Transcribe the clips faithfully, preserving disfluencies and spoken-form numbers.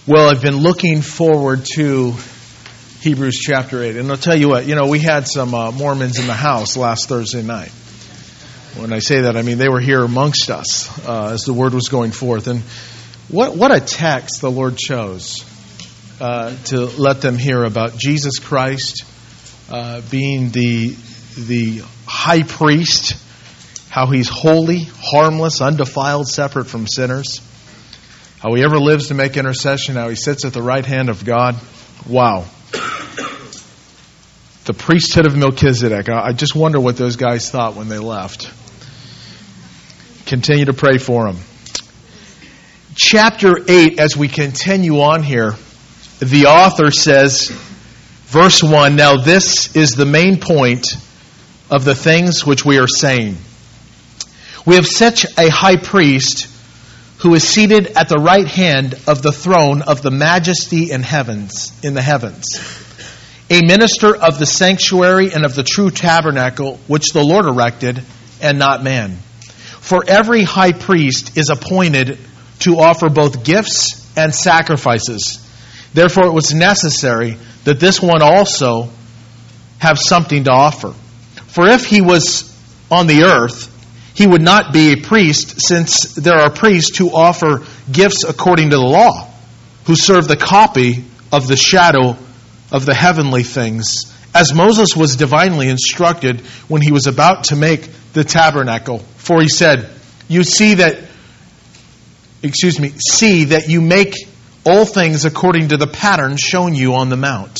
Well, I've been looking forward to Hebrews chapter eight. And I'll tell you what, you know, we had some uh, Mormons in the house last Thursday night. When I say that, I mean they were here amongst us uh, as the word was going forth. And what what a text the Lord chose uh, to let them hear about Jesus Christ uh, being the the high priest, how he's holy, harmless, undefiled, separate from sinners. How he ever lives to make intercession, how he sits at the right hand of God. Wow. The priesthood of Melchizedek. I just wonder what those guys thought when they left. Continue to pray for them. Chapter eight, as we continue on here, the author says, verse one, now this is the main point of the things which we are saying. We have such a high priest who is seated at the right hand of the throne of the majesty in heavens, in the heavens, a minister of the sanctuary and of the true tabernacle which the Lord erected, and not man. For every high priest is appointed to offer both gifts and sacrifices. Therefore it was necessary that this one also have something to offer. For if he was on the earth, he would not be a priest, since there are priests who offer gifts according to the law, who serve the copy of the shadow of the heavenly things, as Moses was divinely instructed when he was about to make the tabernacle. For he said, "You see that, excuse me, see that you make all things according to the pattern shown you on the mount."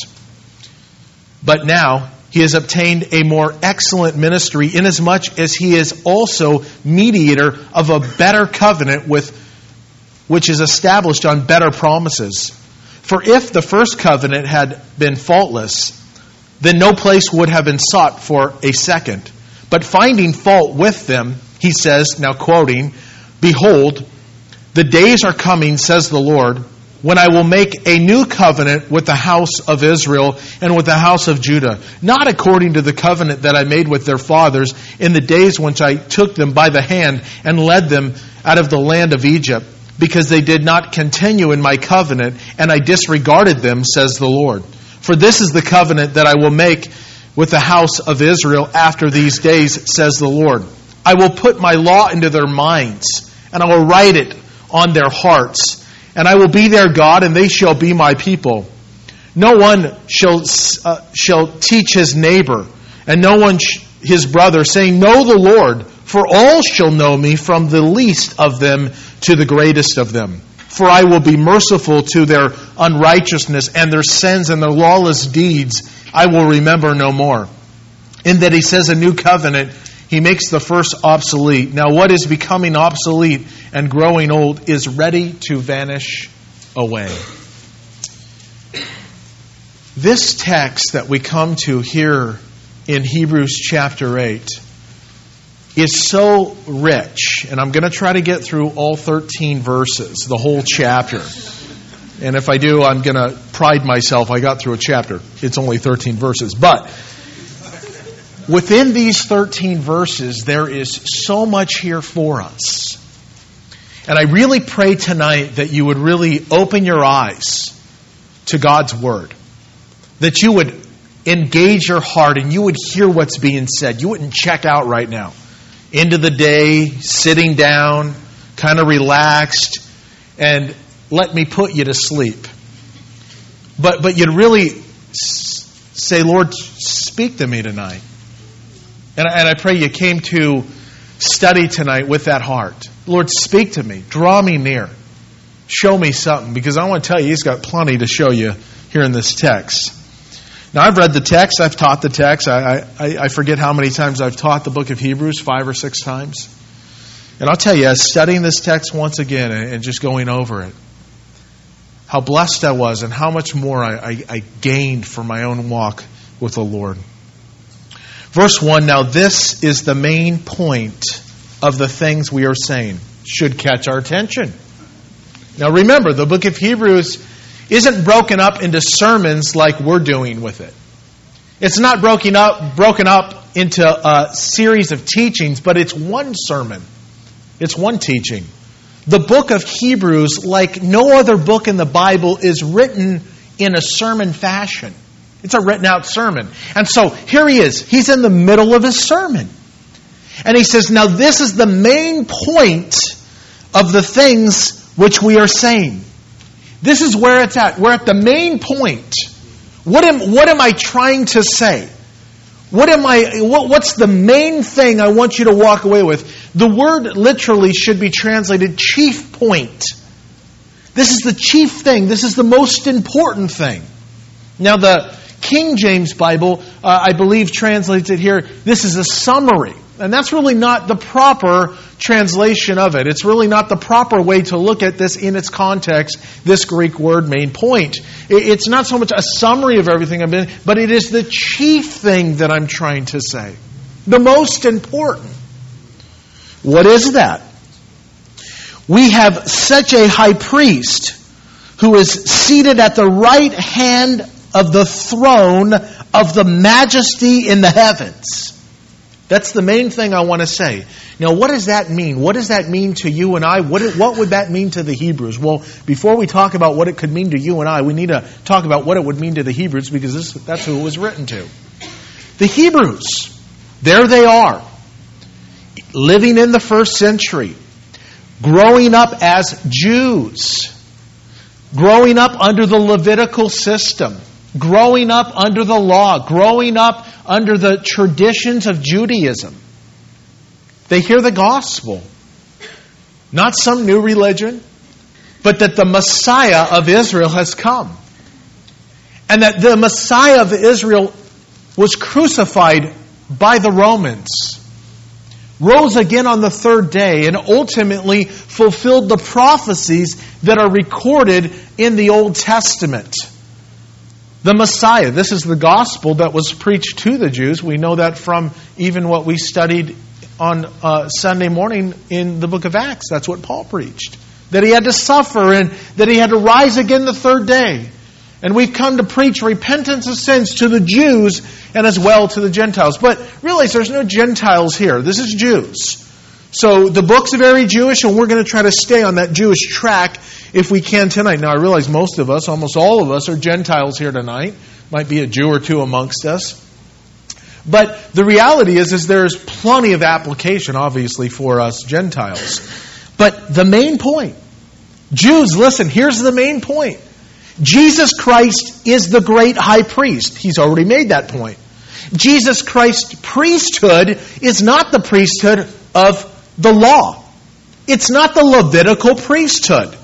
But now he has obtained a more excellent ministry, inasmuch as he is also mediator of a better covenant, with which is established on better promises. For if the first covenant had been faultless, then no place would have been sought for a second. But finding fault with them, he says, now quoting, "Behold, the days are coming, says the Lord, when I will make a new covenant with the house of Israel and with the house of Judah, not according to the covenant that I made with their fathers in the days when I took them by the hand and led them out of the land of Egypt, because they did not continue in my covenant, and I disregarded them, says the Lord. For this is the covenant that I will make with the house of Israel after these days, says the Lord. I will put my law into their minds, and I will write it on their hearts. And I will be their God, and they shall be my people. No one shall uh, shall teach his neighbor, and no one sh- his brother, saying, Know the Lord, for all shall know me, from the least of them to the greatest of them. For I will be merciful to their unrighteousness, and their sins and their lawless deeds I will remember no more. In that he says a new covenant, he makes the first obsolete. Now what is becoming obsolete and growing old is ready to vanish away. This text that we come to here in Hebrews chapter eight is so rich, and I'm going to try to get through all thirteen verses, the whole chapter. And if I do, I'm going to pride myself. I got through a chapter. It's only thirteen verses. But within these thirteen verses, there is so much here for us. And I really pray tonight that you would really open your eyes to God's Word. That you would engage your heart and you would hear what's being said. You wouldn't check out right now. Into the day, sitting down, kind of relaxed, and let me put you to sleep. But, but you'd really say, Lord, speak to me tonight. And I, and I pray you came to study tonight with that heart. Lord, speak to me. Draw me near. Show me something. Because I want to tell you, He's got plenty to show you here in this text. Now, I've read the text. I've taught the text. I, I, I forget how many times I've taught the book of Hebrews, five or six times. And I'll tell you, as studying this text once again and, and just going over it, how blessed I was and how much more I, I, I gained for my own walk with the Lord. Verse one, now this is the main point of the things we are saying. Should catch our attention. Now remember, the book of Hebrews isn't broken up into sermons like we're doing with it. It's not broken up, broken up into a series of teachings, but it's one sermon. It's one teaching. the book of Hebrews, like no other book in the Bible, is written in a sermon fashion. It's a written out sermon. And so here he is. He's in the middle of his sermon. And he says, now this is the main point of the things which we are saying. This is where it's at. We're at the main point. What am, what am I trying to say? What am I? What, what's the main thing I want you to walk away with? The word literally should be translated chief point. This is the chief thing. This is the most important thing. Now the King James Bible, uh, I believe, translates it here, this is a summary. And that's really not the proper translation of it. It's really not the proper way to look at this in its context, this Greek word, main point. It's not so much a summary of everything I've been, but it is the chief thing that I'm trying to say. The most important. What is that? We have such a high priest who is seated at the right hand of the throne of the majesty in the heavens. That's the main thing I want to say. Now, what does that mean? What does that mean to you and I? What, what would that mean to the Hebrews? Well, before we talk about what it could mean to you and I, we need to talk about what it would mean to the Hebrews, because this, that's who it was written to. The Hebrews, there they are, living in the first century, growing up as Jews, growing up under the Levitical system, growing up under the law, growing up under the traditions of Judaism. They hear the gospel. Not some new religion, but that the Messiah of Israel has come. And that the Messiah of Israel was crucified by the Romans, rose again on the third day, and ultimately fulfilled the prophecies that are recorded in the Old Testament. The Messiah, this is the gospel that was preached to the Jews. We know that from even what we studied on uh, Sunday morning in the book of Acts. That's what Paul preached. That he had to suffer and that he had to rise again the third day. And we've come to preach repentance of sins to the Jews and as well to the Gentiles. But realize there's no Gentiles here. This is Jews. So the book's very Jewish, and we're going to try to stay on that Jewish track if we can tonight. Now, I realize most of us, almost all of us, are Gentiles here tonight. Might be a Jew or two amongst us. But the reality is, is there's plenty of application, obviously, for us Gentiles. But the main point, Jews, listen, here's the main point. Jesus Christ is the great high priest. He's already made that point. Jesus Christ's priesthood is not the priesthood of the law. It's not the Levitical priesthood,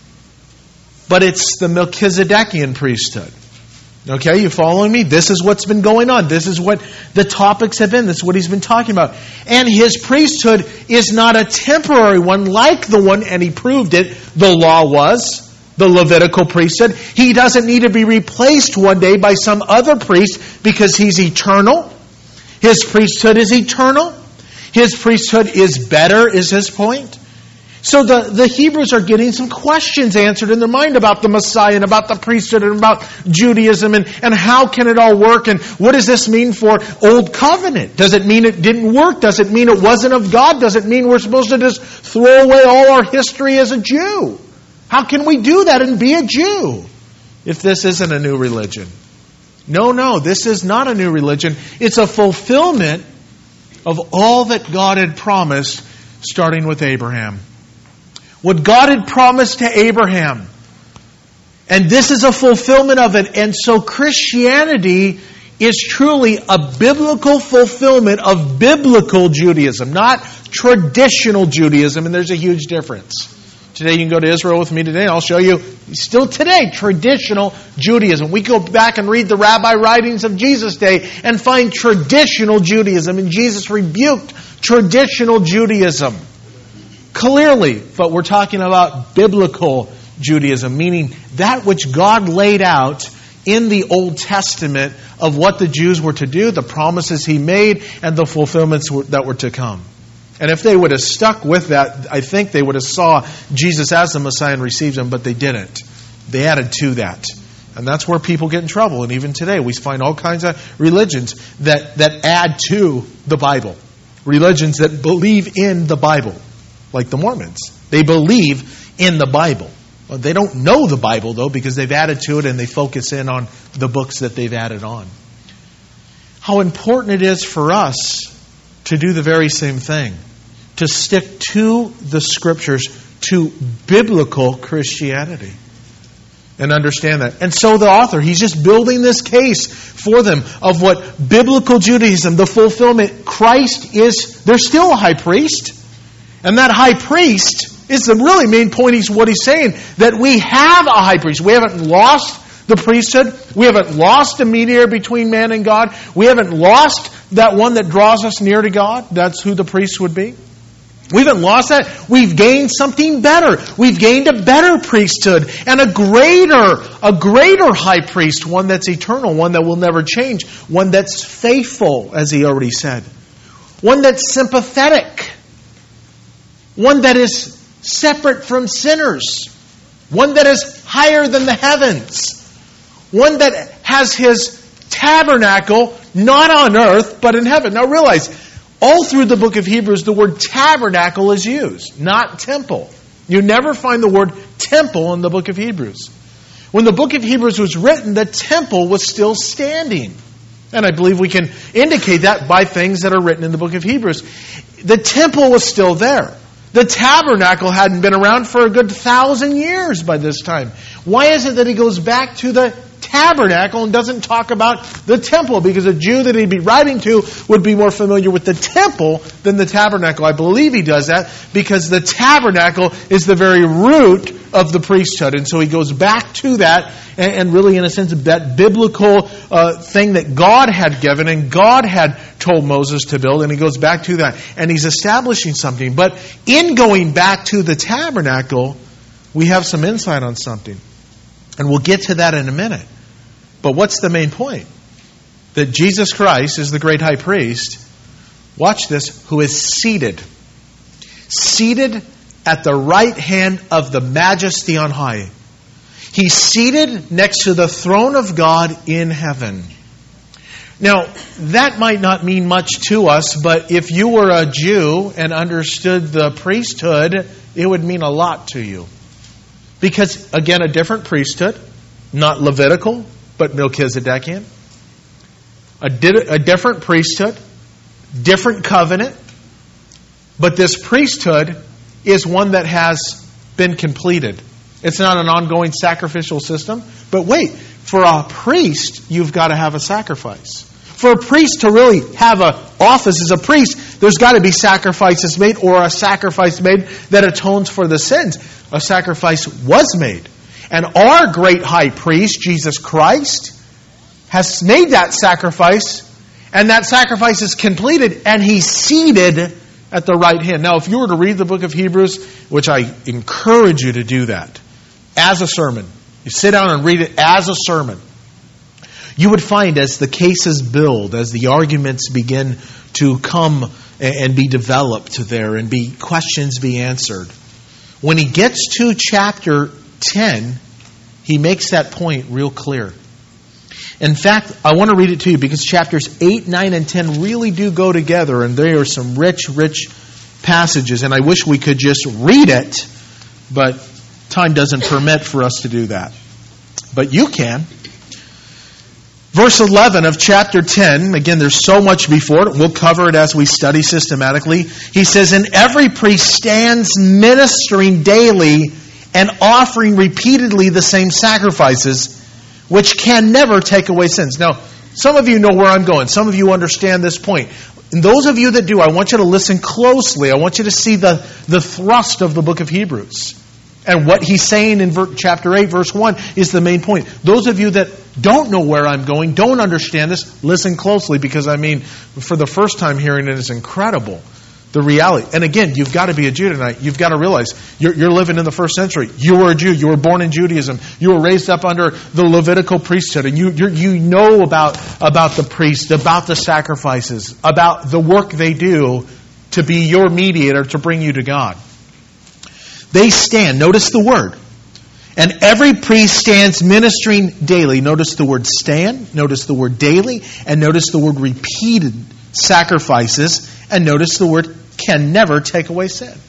but it's the Melchizedekian priesthood. Okay, you following me? This is what's been going on. This is what the topics have been. This is what he's been talking about. And his priesthood is not a temporary one like the one, and he proved it, the law was, the Levitical priesthood. He doesn't need to be replaced one day by some other priest because he's eternal. His priesthood is eternal. His priesthood is better, is his point. So the, the Hebrews are getting some questions answered in their mind about the Messiah and about the priesthood and about Judaism and, and how can it all work and what does this mean for Old Covenant? Does it mean it didn't work? Does it mean it wasn't of God? Does it mean we're supposed to just throw away all our history as a Jew? How can we do that and be a Jew if this isn't a new religion? No, no, this is not a new religion. It's a fulfillment of all that God had promised, starting with Abraham. What God had promised to Abraham. And this is a fulfillment of it. And so Christianity is truly a biblical fulfillment of biblical Judaism, not traditional Judaism. And there's a huge difference. Today you can go to Israel with me today. I'll show you still today traditional Judaism. We go back and read the rabbi writings of Jesus' day and find traditional Judaism. And Jesus rebuked traditional Judaism clearly. But we're talking about biblical Judaism, meaning that which God laid out in the Old Testament of what the Jews were to do, the promises He made, and the fulfillments that were to come. And if they would have stuck with that, I think they would have saw Jesus as the Messiah and received Him, but they didn't. They added to that. And that's where people get in trouble. And even today, we find all kinds of religions that, that add to the Bible. Religions that believe in the Bible, like the Mormons. They believe in the Bible. Well, they don't know the Bible, though, because they've added to it and they focus in on the books that they've added on. How important it is for us to do the very same thing. To stick to the Scriptures, to biblical Christianity. And understand that. And so the author, he's just building this case for them of what biblical Judaism, the fulfillment, Christ is, there's still a high priest. And that high priest is the really main point. He's what he's saying, that we have a high priest. We haven't lost the priesthood. We haven't lost a mediator between man and God. We haven't lost that one that draws us near to God. That's who the priest would be. We haven't lost that. We've gained something better. We've gained a better priesthood and a greater, a greater high priest, one that's eternal, one that will never change, one that's faithful, as he already said, one that's sympathetic, one that is separate from sinners, one that is higher than the heavens, one that has his tabernacle not on earth but in heaven. Now realize, all through the book of Hebrews, the word tabernacle is used, not temple. You never find the word temple in the book of Hebrews. When the book of Hebrews was written, the temple was still standing. And I believe we can indicate that by things that are written in the book of Hebrews. The temple was still there. The tabernacle hadn't been around for a good thousand years by this time. Why is it that he goes back to the tabernacle and doesn't talk about the temple? Because a Jew that he'd be writing to would be more familiar with the temple than the tabernacle. I believe he does that because the tabernacle is the very root of the priesthood. And so he goes back to that and, and really, in a sense, that biblical uh, thing that God had given and God had told Moses to build. And he goes back to that. And he's establishing something. But in going back to the tabernacle, we have some insight on something. And we'll get to that in a minute. But what's the main point? That Jesus Christ is the great high priest, watch this, who is seated. Seated at the right hand of the majesty on high. He's seated next to the throne of God in heaven. Now, that might not mean much to us, but if you were a Jew and understood the priesthood, it would mean a lot to you. Because, again, a different priesthood, not Levitical, but Melchizedekian. A, di- a different priesthood, different covenant. But this priesthood is one that has been completed. It's not an ongoing sacrificial system. But wait, for a priest, you've got to have a sacrifice. For a priest to really have an office as a priest, there's got to be sacrifices made, or a sacrifice made that atones for the sins. A sacrifice was made. And our great high priest, Jesus Christ, has made that sacrifice, and that sacrifice is completed, and he's seated at the right hand. Now, if you were to read the book of Hebrews, which I encourage you to do that, as a sermon, you sit down and read it as a sermon, you would find as the cases build, as the arguments begin to come and be developed there and be questions be answered, when he gets to chapter ten, he makes that point real clear. In fact, I want to read it to you because chapters eight, nine, and ten really do go together, and there are some rich, rich passages, and I wish we could just read it, but time doesn't permit for us to do that. But you can. Verse eleven of chapter ten, again, there's so much before it. We'll cover it as we study systematically. He says, "And every priest stands ministering daily and offering repeatedly the same sacrifices, which can never take away sins." Now, some of you know where I'm going. Some of you understand this point. And those of you that do, I want you to listen closely. I want you to see the, the thrust of the book of Hebrews. And what he's saying in ver- chapter eight, verse one, is the main point. Those of you that don't know where I'm going, don't understand this, listen closely, because, I mean, for the first time hearing it is incredible. The reality. And again, you've got to be a Jew tonight. You've got to realize you're, you're living in the first century. You were a Jew. You were born in Judaism. You were raised up under the Levitical priesthood. And you you're, you know about, about the priests, about the sacrifices, about the work they do to be your mediator, to bring you to God. They stand. Notice the word. And every priest stands ministering daily. Notice the word stand. Notice the word daily. And notice the word repeated sacrifices. And notice the word can never take away sin.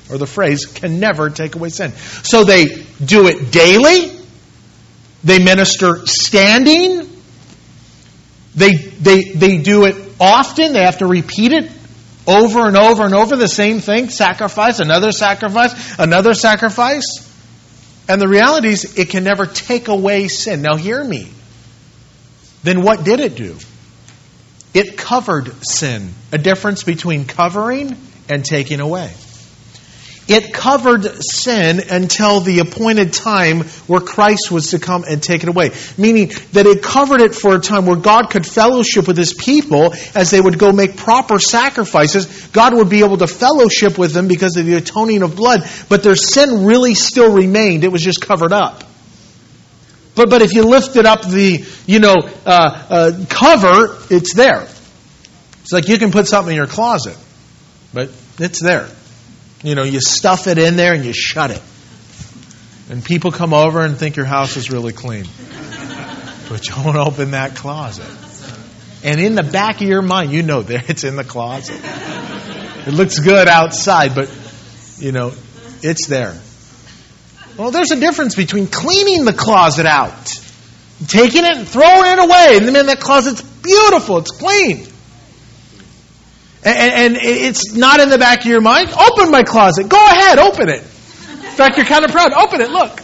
or the phrase, can never take away sin. So they do it daily. They minister standing. They, they, they do it often. They have to repeat it over and over and over. The same thing. Sacrifice, another sacrifice, another sacrifice. And the reality is it can never take away sin. Now hear me. Then what did it do? It covered sin. A difference between covering and taking away. It covered sin until the appointed time where Christ was to come and take it away. Meaning that it covered it for a time where God could fellowship with His people as they would go make proper sacrifices. God would be able to fellowship with them because of the atoning of blood. But their sin really still remained. It was just covered up. But but if you lifted up the, you know, uh, uh, cover, it's there. It's like you can put something in your closet, but it's there. You know, you stuff it in there and you shut it. And people come over and think your house is really clean. But you won't open that closet. And in the back of your mind, you know there it's in the closet. It looks good outside, but, you know, it's there. Well, there's a difference between cleaning the closet out, taking it and throwing it away, and then that closet's beautiful, it's clean. And, and it's not in the back of your mind. Open my closet. Go ahead, open it. In fact, you're kind of proud. Open it, look.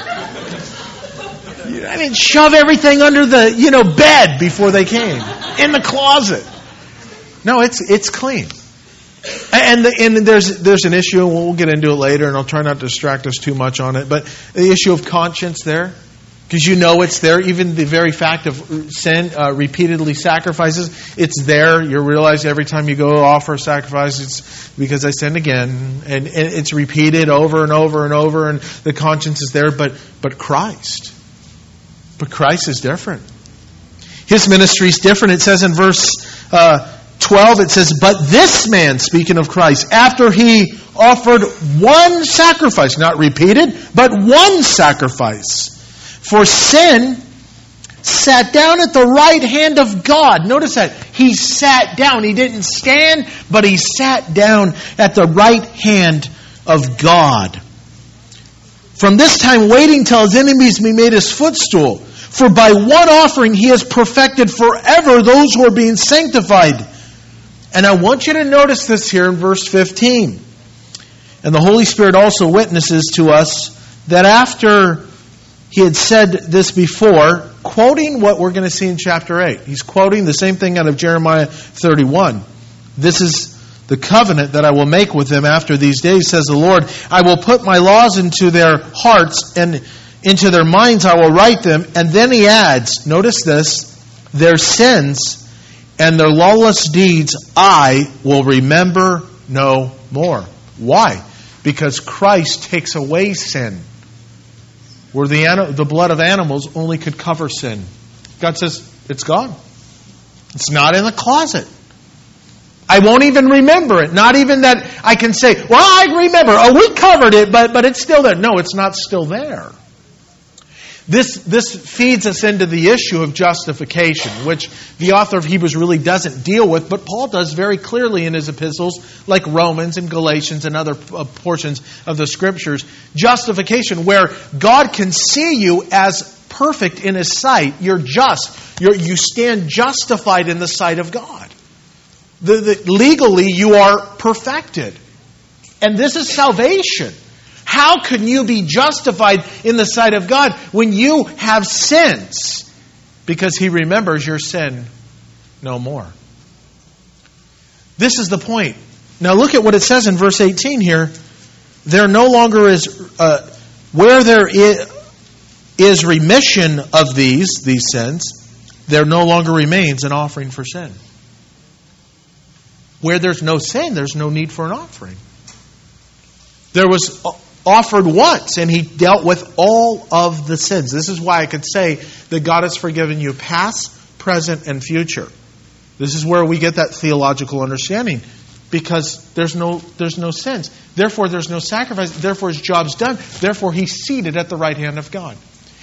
I didn't shove everything under the, you know, bed before they came. In the closet. No, it's it's clean. And the, and there's there's an issue, and we'll get into it later, and I'll try not to distract us too much on it, but the issue of conscience there. Because you know it's there. Even the very fact of sin, uh, repeatedly sacrifices, it's there. You realize every time you go offer a sacrifice, it's because I sinned again. And, and it's repeated over and over and over, and the conscience is there. But but Christ. But Christ is different. His ministry is different. It says in verse uh, twelve, it says, but this man, speaking of Christ, after he offered one sacrifice, not repeated, but one sacrifice, for sin, sat down at the right hand of God. Notice that. He sat down. He didn't stand, but he sat down at the right hand of God. From this time waiting till his enemies be made his footstool. For by one offering he has perfected forever those who are being sanctified. And I want you to notice this here in verse fifteen. And the Holy Spirit also witnesses to us that after he had said this before, quoting what we're going to see in chapter eight. He's quoting the same thing out of Jeremiah thirty-one. This is the covenant that I will make with them after these days, says the Lord. I will put my laws into their hearts, and into their minds I will write them. And then he adds, notice this, their sins and their lawless deeds I will remember no more. Why? Because Christ takes away sin. Where the, the blood of animals only could cover sin. God says, it's gone. It's not in the closet. I won't even remember it. Not even that I can say, well, I remember. Oh, we covered it, but, but it's still there. No, it's not still there. This, this feeds us into the issue of justification, which the author of Hebrews really doesn't deal with, but Paul does very clearly in his epistles, like Romans and Galatians and other portions of the Scriptures. Justification, where God can see you as perfect in His sight. You're just. You're, you stand justified in the sight of God. The, the, legally, you are perfected. And this is salvation. How can you be justified in the sight of God when you have sins? Because He remembers your sin no more. This is the point. Now look at what it says in verse eighteen here. There no longer is, uh, where there is, is remission of these, these sins, there no longer remains an offering for sin. Where there's no sin, there's no need for an offering. There was offered once, and He dealt with all of the sins. This is why I could say that God has forgiven you past, present, and future. This is where we get that theological understanding. Because there's no there's no sins. Therefore, there's no sacrifice. Therefore, His job's done. Therefore, He's seated at the right hand of God.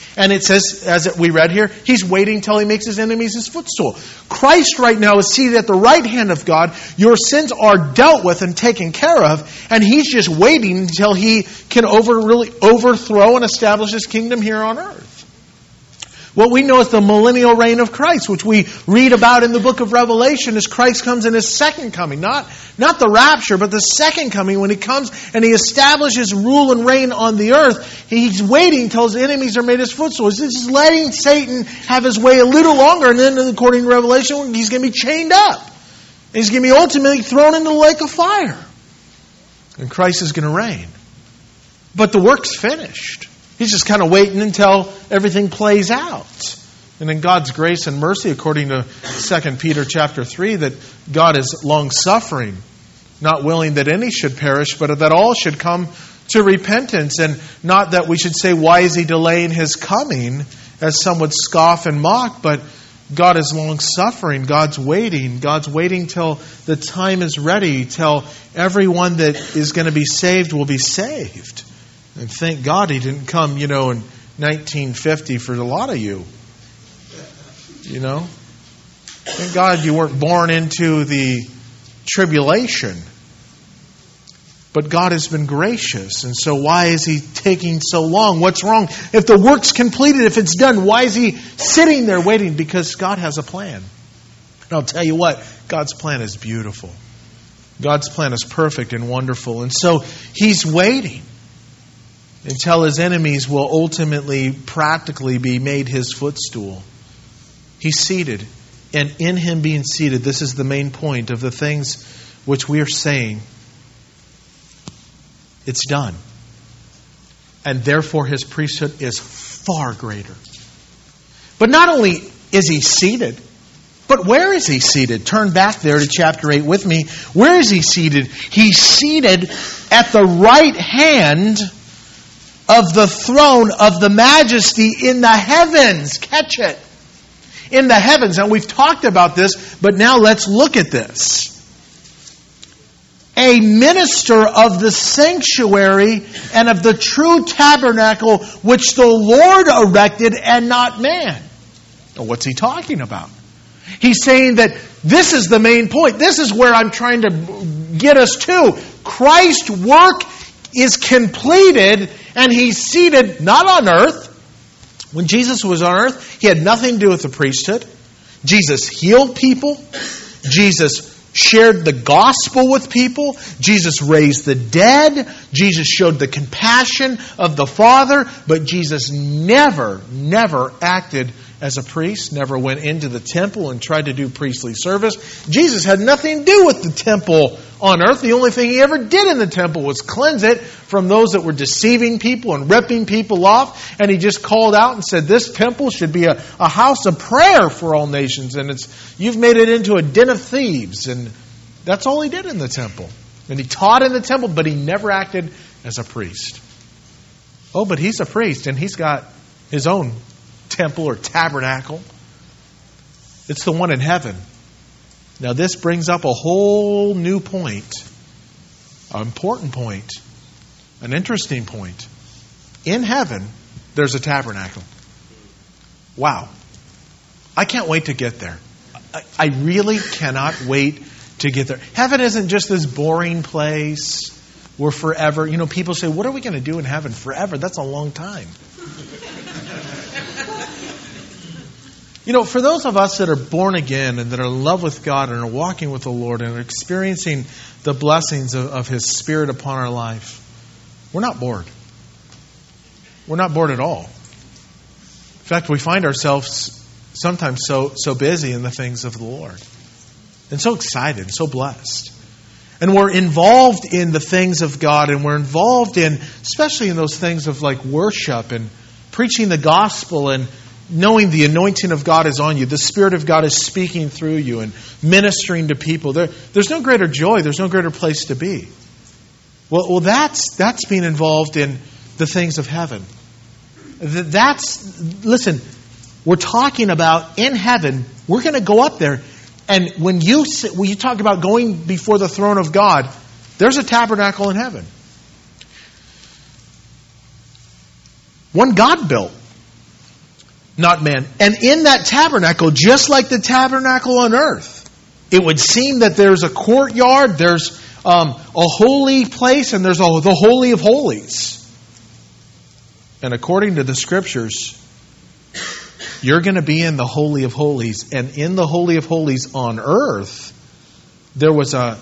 And it says, as we read here, he's waiting till he makes his enemies his footstool. Christ right now is seated at the right hand of God. Your sins are dealt with and taken care of. And he's just waiting until he can over, really overthrow and establish his kingdom here on earth. What we know is the millennial reign of Christ, which we read about in the book of Revelation as Christ comes in his second coming. Not, not the rapture, but the second coming when he comes and he establishes rule and reign on the earth. He's waiting until his enemies are made his footstool. He's just letting Satan have his way a little longer. And then according to Revelation, he's going to be chained up. And he's going to be ultimately thrown into the lake of fire. And Christ is going to reign. But the work's finished. He's just kind of waiting until everything plays out. And in God's grace and mercy, according to Second Peter chapter three, that God is long-suffering, not willing that any should perish, but that all should come to repentance. And not that we should say, why is he delaying his coming, as some would scoff and mock, but God is long-suffering. God's waiting. God's waiting till the time is ready, till everyone that is going to be saved will be saved. And thank God he didn't come, you know, in nineteen fifty for a lot of you. You know? Thank God you weren't born into the tribulation. But God has been gracious. And so why is he taking so long? What's wrong? If the work's completed, if it's done, why is he sitting there waiting? Because God has a plan. And I'll tell you what, God's plan is beautiful. God's plan is perfect and wonderful. And so he's waiting until his enemies will ultimately, practically be made his footstool. He's seated. And in him being seated, this is the main point of the things which we are saying. It's done. And therefore his priesthood is far greater. But not only is he seated, but where is he seated? Turn back there to chapter eight with me. Where is he seated? He's seated at the right hand of the throne of the majesty in the heavens. Catch it. In the heavens. And we've talked about this, but now let's look at this. A minister of the sanctuary and of the true tabernacle which the Lord erected and not man. Now, what's he talking about? He's saying that this is the main point. This is where I'm trying to get us to. Christ's work is completed and he's seated not on earth. When Jesus was on earth, he had nothing to do with the priesthood. Jesus healed people. Jesus shared the gospel with people. Jesus raised the dead. Jesus showed the compassion of the Father. But Jesus never, never acted as a priest, never went into the temple and tried to do priestly service. Jesus had nothing to do with the temple on earth. The only thing he ever did in the temple was cleanse it from those that were deceiving people and ripping people off. And he just called out and said, this temple should be a, a house of prayer for all nations. And it's you've made it into a den of thieves. And that's all he did in the temple. And he taught in the temple, but he never acted as a priest. Oh, but he's a priest and he's got his own temple or tabernacle. It's the one in heaven. Now this brings up a whole new point, an important point, an interesting point. In heaven, there's a tabernacle. Wow. I can't wait to get there. I, I really cannot wait to get there. Heaven isn't just this boring place where forever, you know, people say, what are we going to do in heaven forever? That's a long time. You know, for those of us that are born again and that are in love with God and are walking with the Lord and are experiencing the blessings of, of His Spirit upon our life, we're not bored. We're not bored at all. In fact, we find ourselves sometimes so so busy in the things of the Lord and so excited and so blessed. And we're involved in the things of God, and we're involved in, especially in those things of like worship and preaching the gospel and knowing the anointing of God is on you. The Spirit of God is speaking through you and ministering to people. There, there's no greater joy. There's no greater place to be. Well, well, that's that's being involved in the things of heaven. That's, listen, we're talking about in heaven, we're going to go up there. And when you, when you talk about going before the throne of God, there's a tabernacle in heaven. One God built. not man. And in that tabernacle, just like the tabernacle on earth, it would seem that there's a courtyard, there's um, a holy place, and there's a, the Holy of Holies. And according to the Scriptures, you're going to be in the Holy of Holies. And in the Holy of Holies on earth, there was a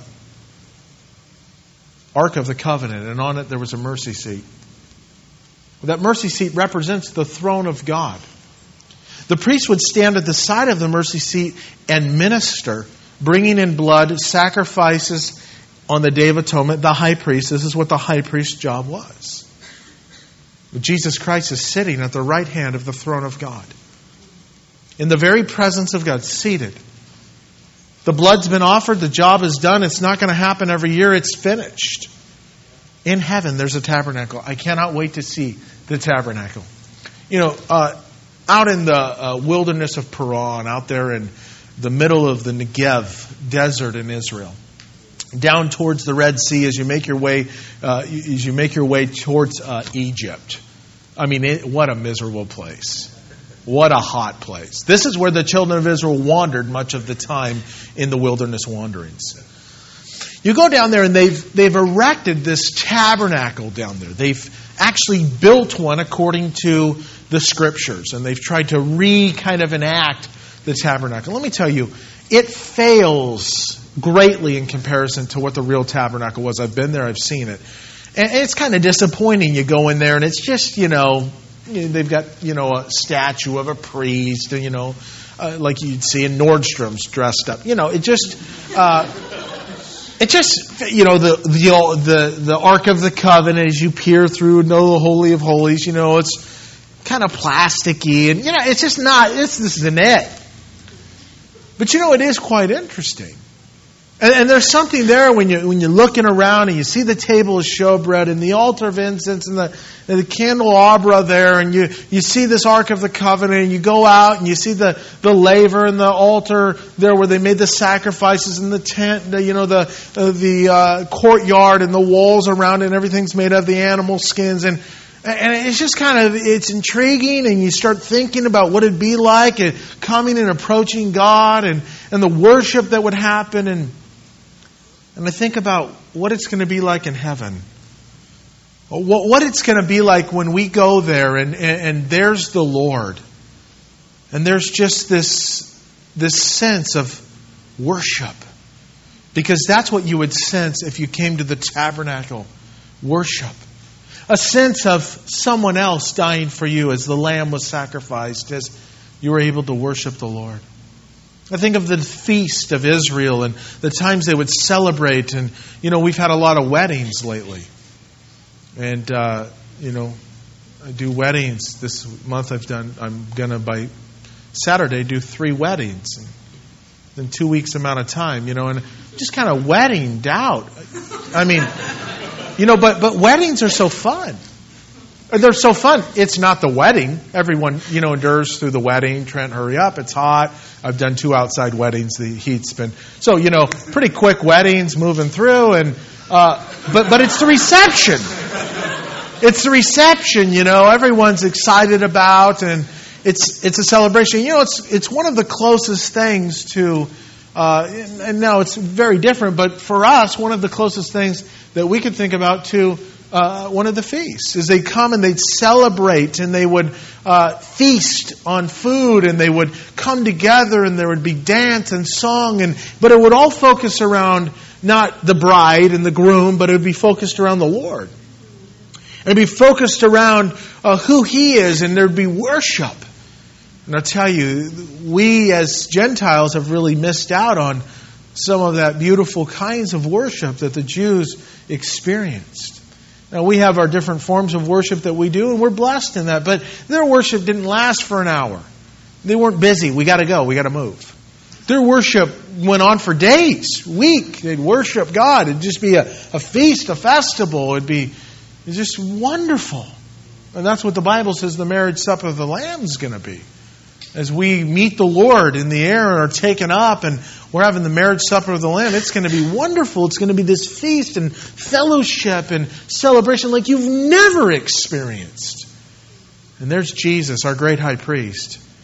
Ark of the Covenant, and on it there was a mercy seat. That mercy seat represents the throne of God. The priest would stand at the side of the mercy seat and minister, bringing in blood, sacrifices on the Day of Atonement. The high priest, this is what the high priest's job was. But Jesus Christ is sitting at the right hand of the throne of God. In the very presence of God, seated. The blood's been offered, the job is done. It's not going to happen every year, it's finished. In heaven, there's a tabernacle. I cannot wait to see the tabernacle. You know, uh, out in the uh, wilderness of Paran, out there in the middle of the Negev desert in Israel, down towards the Red Sea as you make your way, uh, as you make your way towards uh, Egypt. I mean, it, what a miserable place. What a hot place. This is where the children of Israel wandered much of the time in the wilderness wanderings. You go down there and they've they've erected this tabernacle down there. They've actually built one according to the Scriptures, and they've tried to re kind of enact the tabernacle. Let me tell you, it fails greatly in comparison to what the real tabernacle was. I've been there, I've seen it. And it's kind of disappointing. You go in there and it's just, you know, they've got, you know, a statue of a priest, you know, uh, like you'd see in Nordstrom's dressed up. You know, it just, uh, it just, you know, the, the the the Ark of the Covenant as you peer through, know the Holy of Holies, you know, it's kind of plasticky, and you know, it's just not. It's this isn't it. But you know, it is quite interesting. And, and there's something there when you when you're looking around and you see the table of showbread and the altar of incense and the and the candelabra there, and you, you see this Ark of the Covenant, and you go out and you see the, the laver and the altar there where they made the sacrifices, and the tent, the, you know, the uh, the uh, courtyard and the walls around it, and everything's made of the animal skins, and and it's just kind of it's intriguing, and you start thinking about what it'd be like and coming and approaching God, and and the worship that would happen, and. And I think about what it's going to be like in heaven. What it's going to be like when we go there and, and, and there's the Lord. And there's just this, this sense of worship. Because that's what you would sense if you came to the tabernacle. Worship. A sense of someone else dying for you as the lamb was sacrificed, as you were able to worship the Lord. I think of the feast of Israel and the times they would celebrate. And, you know, we've had a lot of weddings lately. And, uh, you know, I do weddings. This month I've done, I'm going to, by Saturday, do three weddings. In two weeks amount of time, you know, and just kind of weddinged out. I mean, you know, but, but weddings are so fun. They're so fun. It's not the wedding. Everyone, you know, endures through the wedding. Trent, hurry up. It's hot. I've done two outside weddings. The heat's been... So, you know, pretty quick weddings, moving through. and uh, But but it's the reception. It's the reception, you know, everyone's excited about. And it's it's a celebration. You know, it's it's one of the closest things to... Uh, and now it's very different. But for us, one of the closest things that we could think about to... Uh, one of the feasts is they come and they'd celebrate and they would uh, feast on food and they would come together and there would be dance and song, and but it would all focus around not the bride and the groom, but it would be focused around the Lord. It would be focused around uh, who He is, and there'd be worship. And I'll tell you, we as Gentiles have really missed out on some of that beautiful kinds of worship that the Jews experienced. Now, we have our different forms of worship that we do, and we're blessed in that. But their worship didn't last for an hour. They weren't busy. We got to go. We got to move. Their worship went on for days, weeks. They'd worship God. It'd just be a, a feast, a festival. It'd be it's just wonderful. And that's what the Bible says the marriage supper of the Lamb is going to be. As we meet the Lord in the air and are taken up and we're having the marriage supper of the Lamb, it's going to be wonderful. It's going to be this feast and fellowship and celebration like you've never experienced. And there's Jesus, our great high priest,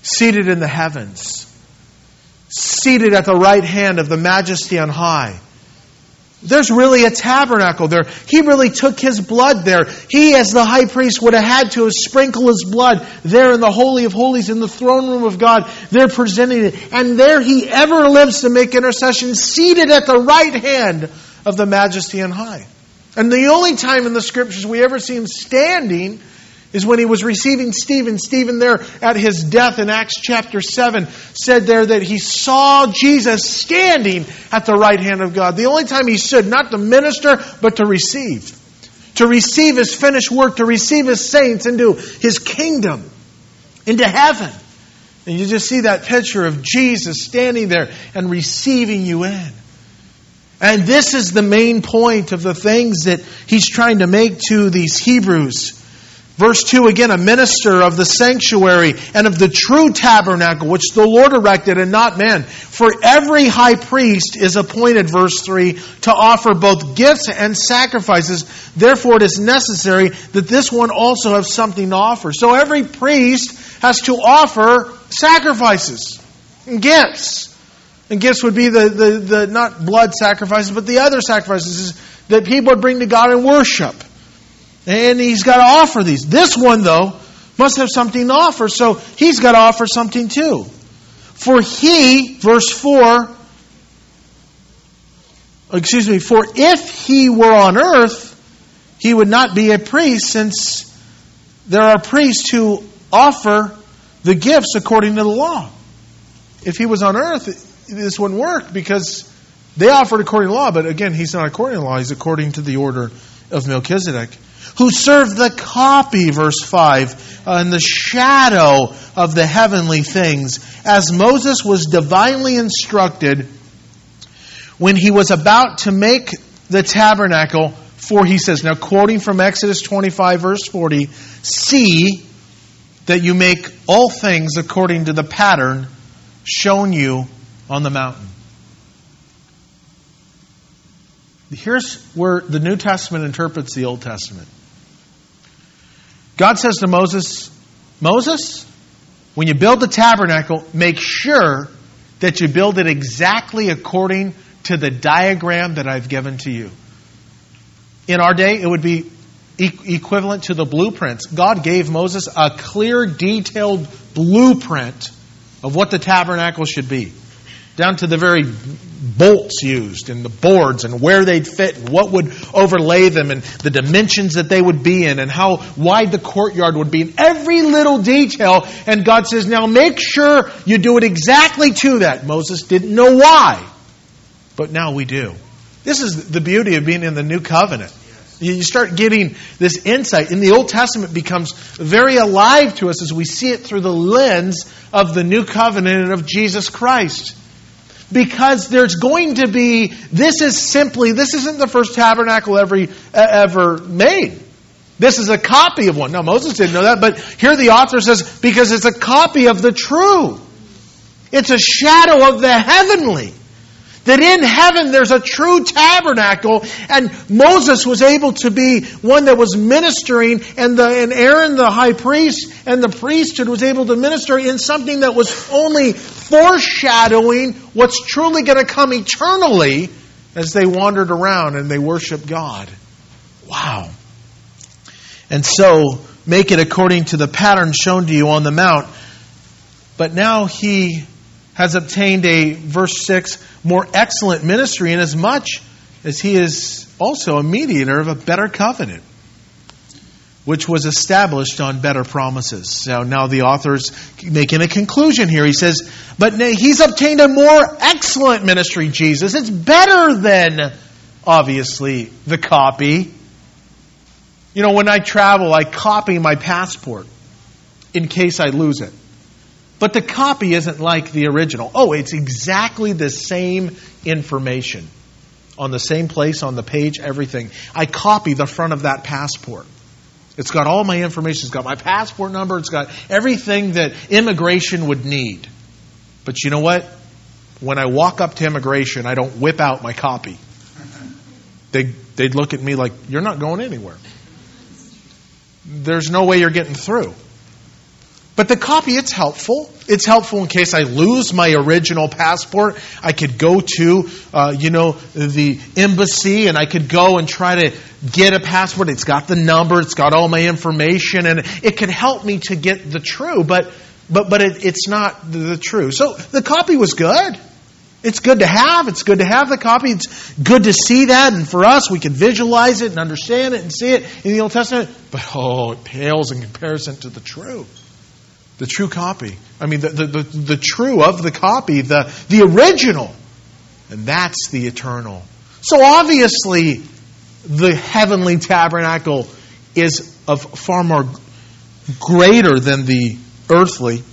seated in the heavens, seated at the right hand of the Majesty on high. There's really a tabernacle there. He really took His blood there. He, as the high priest, would have had to have sprinkled His blood there in the Holy of Holies, in the throne room of God. They're presenting it. And there He ever lives to make intercession, seated at the right hand of the Majesty on high. And the only time in the Scriptures we ever see Him standing is when He was receiving Stephen. Stephen there at his death in Acts chapter seven said there that he saw Jesus standing at the right hand of God. The only time He stood, not to minister, but to receive. To receive His finished work, to receive His saints into His kingdom, into heaven. And you just see that picture of Jesus standing there and receiving you in. And this is the main point of the things that he's trying to make to these Hebrews. Verse two, again, a minister of the sanctuary and of the true tabernacle, which the Lord erected and not man. For every high priest is appointed, verse three, to offer both gifts and sacrifices. Therefore it is necessary that this one also have something to offer. So every priest has to offer sacrifices and gifts. And gifts would be the, the, the not blood sacrifices, but the other sacrifices that people would bring to God in worship. And he's got to offer these. This one, though, must have something to offer, so he's got to offer something too. For he, verse four, excuse me, for if he were on earth, he would not be a priest, since there are priests who offer the gifts according to the law. If he was on earth, this wouldn't work, because they offered according to law, but again, he's not according to law, he's according to the order of Melchizedek. Who served the copy, verse five, uh, in the shadow of the heavenly things, as Moses was divinely instructed when he was about to make the tabernacle. For he says, now quoting from Exodus twenty-five, verse forty, see that you make all things according to the pattern shown you on the mountain. Here's where the New Testament interprets the Old Testament. God says to Moses, Moses, when you build the tabernacle, make sure that you build it exactly according to the diagram that I've given to you. In our day, it would be equivalent to the blueprints. God gave Moses a clear, detailed blueprint of what the tabernacle should be, down to the very bolts used and the boards and where they'd fit and what would overlay them and the dimensions that they would be in and how wide the courtyard would be, in every little detail. And God says, now make sure you do it exactly to that. Moses didn't know why, but now we do. This is the beauty of being in the new covenant. You start getting this insight. In the Old Testament, it becomes very alive to us as we see it through the lens of the new covenant and of Jesus Christ. Because there's going to be, this is simply, this isn't the first tabernacle ever, ever made. This is a copy of one. Now, Moses didn't know that, but here the author says, because it's a copy of the true. It's a shadow of the heavenly. That in heaven there's a true tabernacle, and Moses was able to be one that was ministering, and the and Aaron the high priest and the priesthood was able to minister in something that was only foreshadowing what's truly going to come eternally as they wandered around and they worshiped God. Wow. And so, make it according to the pattern shown to you on the mount. But now he has obtained a, verse six, more excellent ministry, inasmuch as he is also a mediator of a better covenant, which was established on better promises. Now, now the author's making a conclusion here. He says, but he's obtained a more excellent ministry, Jesus. It's better than, obviously, the copy. You know, when I travel, I copy my passport in case I lose it. But the copy isn't like the original. Oh, it's exactly the same information. On the same place, on the page, everything. I copy the front of that passport. It's got all my information. It's got my passport number. It's got everything that immigration would need. But you know what? When I walk up to immigration, I don't whip out my copy. They, they'd look at me like, you're not going anywhere. There's no way you're getting through. But the copy, it's helpful. It, it's helpful in case I lose my original passport. I could go to, uh, you know, the embassy, and I could go and try to get a passport. It's got the number, it's got all my information, and it could help me to get the true, but but but it, it's not the true. So the copy was good. It's good to have. It's good to have the copy. It's good to see that, and for us, we can visualize it and understand it and see it in the Old Testament. But oh, it pales in comparison to the true. The true copy. I mean, the, the, the, the true of the copy, the, the original. And that's the eternal. So obviously, the heavenly tabernacle is of far more greater than the earthly.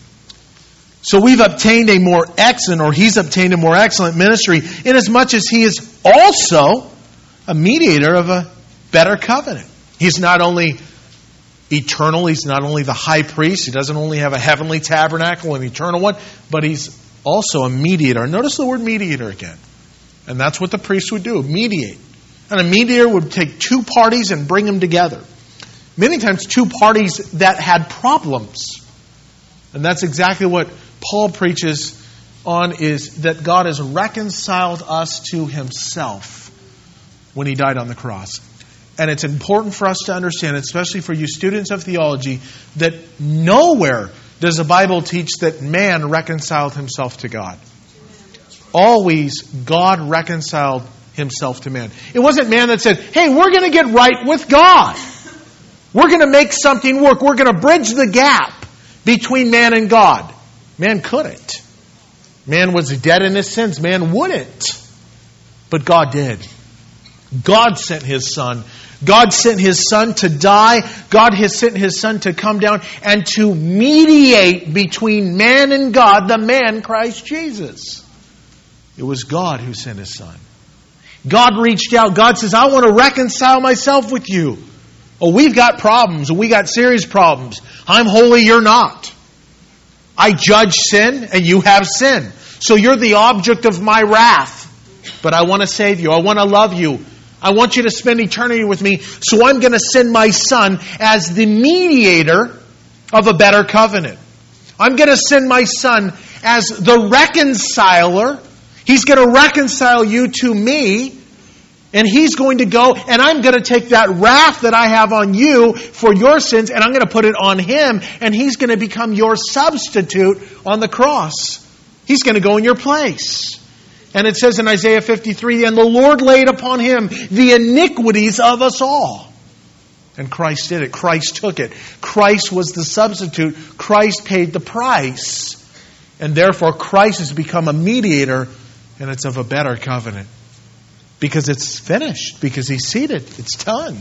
So we've obtained a more excellent, or he's obtained a more excellent ministry, inasmuch as he is also a mediator of a better covenant. He's not only eternal, he's not only the high priest, he doesn't only have a heavenly tabernacle, an eternal one, but he's also a mediator. Notice the word mediator again. And that's what the priest would do, mediate. And a mediator would take two parties and bring them together. Many times two parties that had problems. And that's exactly what Paul preaches on, is that God has reconciled us to himself when he died on the cross. And it's important for us to understand, especially for you students of theology, that nowhere does the Bible teach that man reconciled himself to God. Always God reconciled himself to man. It wasn't man that said, hey, we're going to get right with God. We're going to make something work. We're going to bridge the gap between man and God. Man couldn't. Man was dead in his sins. Man wouldn't. But God did. God sent his Son. God sent his Son to die. God has sent his Son to come down and to mediate between man and God, the man Christ Jesus. It was God who sent his Son. God reached out. God says, I want to reconcile myself with you. Oh, we've got problems. We got serious problems. I'm holy, you're not. I judge sin, and you have sin. So you're the object of my wrath. But I want to save you. I want to love you. I want you to spend eternity with me. So I'm going to send my Son as the mediator of a better covenant. I'm going to send my Son as the reconciler. He's going to reconcile you to me. And he's going to go, and I'm going to take that wrath that I have on you for your sins, and I'm going to put it on him, and he's going to become your substitute on the cross. He's going to go in your place. And it says in Isaiah fifty-three, and the Lord laid upon him the iniquities of us all. And Christ did it. Christ took it. Christ was the substitute. Christ paid the price. And therefore, Christ has become a mediator, and it's of a better covenant. Because it's finished. Because he's seated. It's done.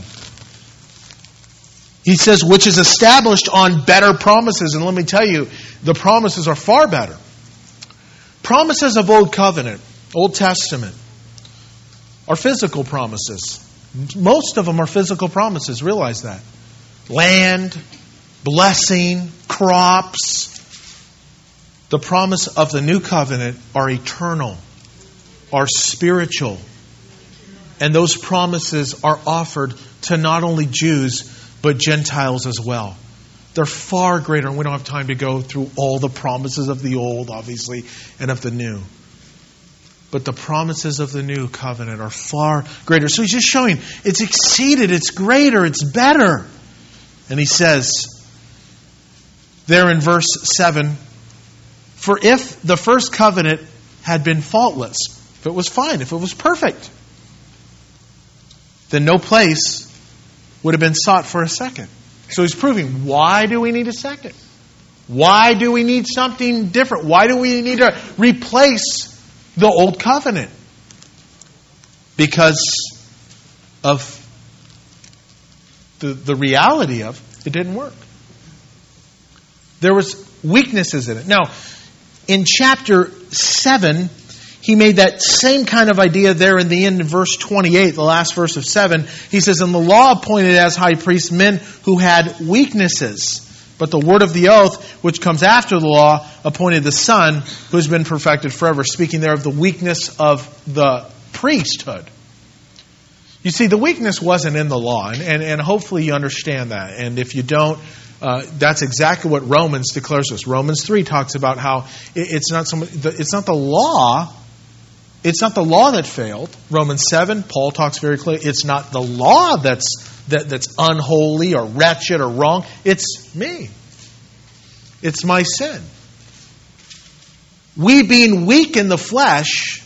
He says, which is established on better promises. And let me tell you, the promises are far better. Promises of Old Covenant, Old Testament, are physical promises. Most of them are physical promises. Realize that. Land, blessing, crops. The promise of the New Covenant are eternal, are spiritual. And those promises are offered to not only Jews, but Gentiles as well. They're far greater, and we don't have time to go through all the promises of the old, obviously, and of the new. But the promises of the new covenant are far greater. So he's just showing it's exceeded, it's greater, it's better. And he says there in verse seven, for if the first covenant had been faultless, if it was fine, if it was perfect, then no place would have been sought for a second. So he's proving, why do we need a second? Why do we need something different? Why do we need to replace the old covenant? Because of the, the reality of it didn't work. There was weaknesses in it. Now, in chapter seven, he made that same kind of idea there in the end of verse twenty-eight, the last verse of seven. He says, and the law appointed as high priests men who had weaknesses. But the word of the oath, which comes after the law, appointed the Son, who has been perfected forever. Speaking there of the weakness of the priesthood. You see, the weakness wasn't in the law. And, and, and hopefully you understand that. And if you don't, Uh, that's exactly what Romans declares to us. Romans three talks about how it, it's not some, it's not the law, it's not the law that failed. Romans seven, Paul talks very clearly. It's not the law that's that, that's unholy or wretched or wrong. It's me. It's my sin. We being weak in the flesh,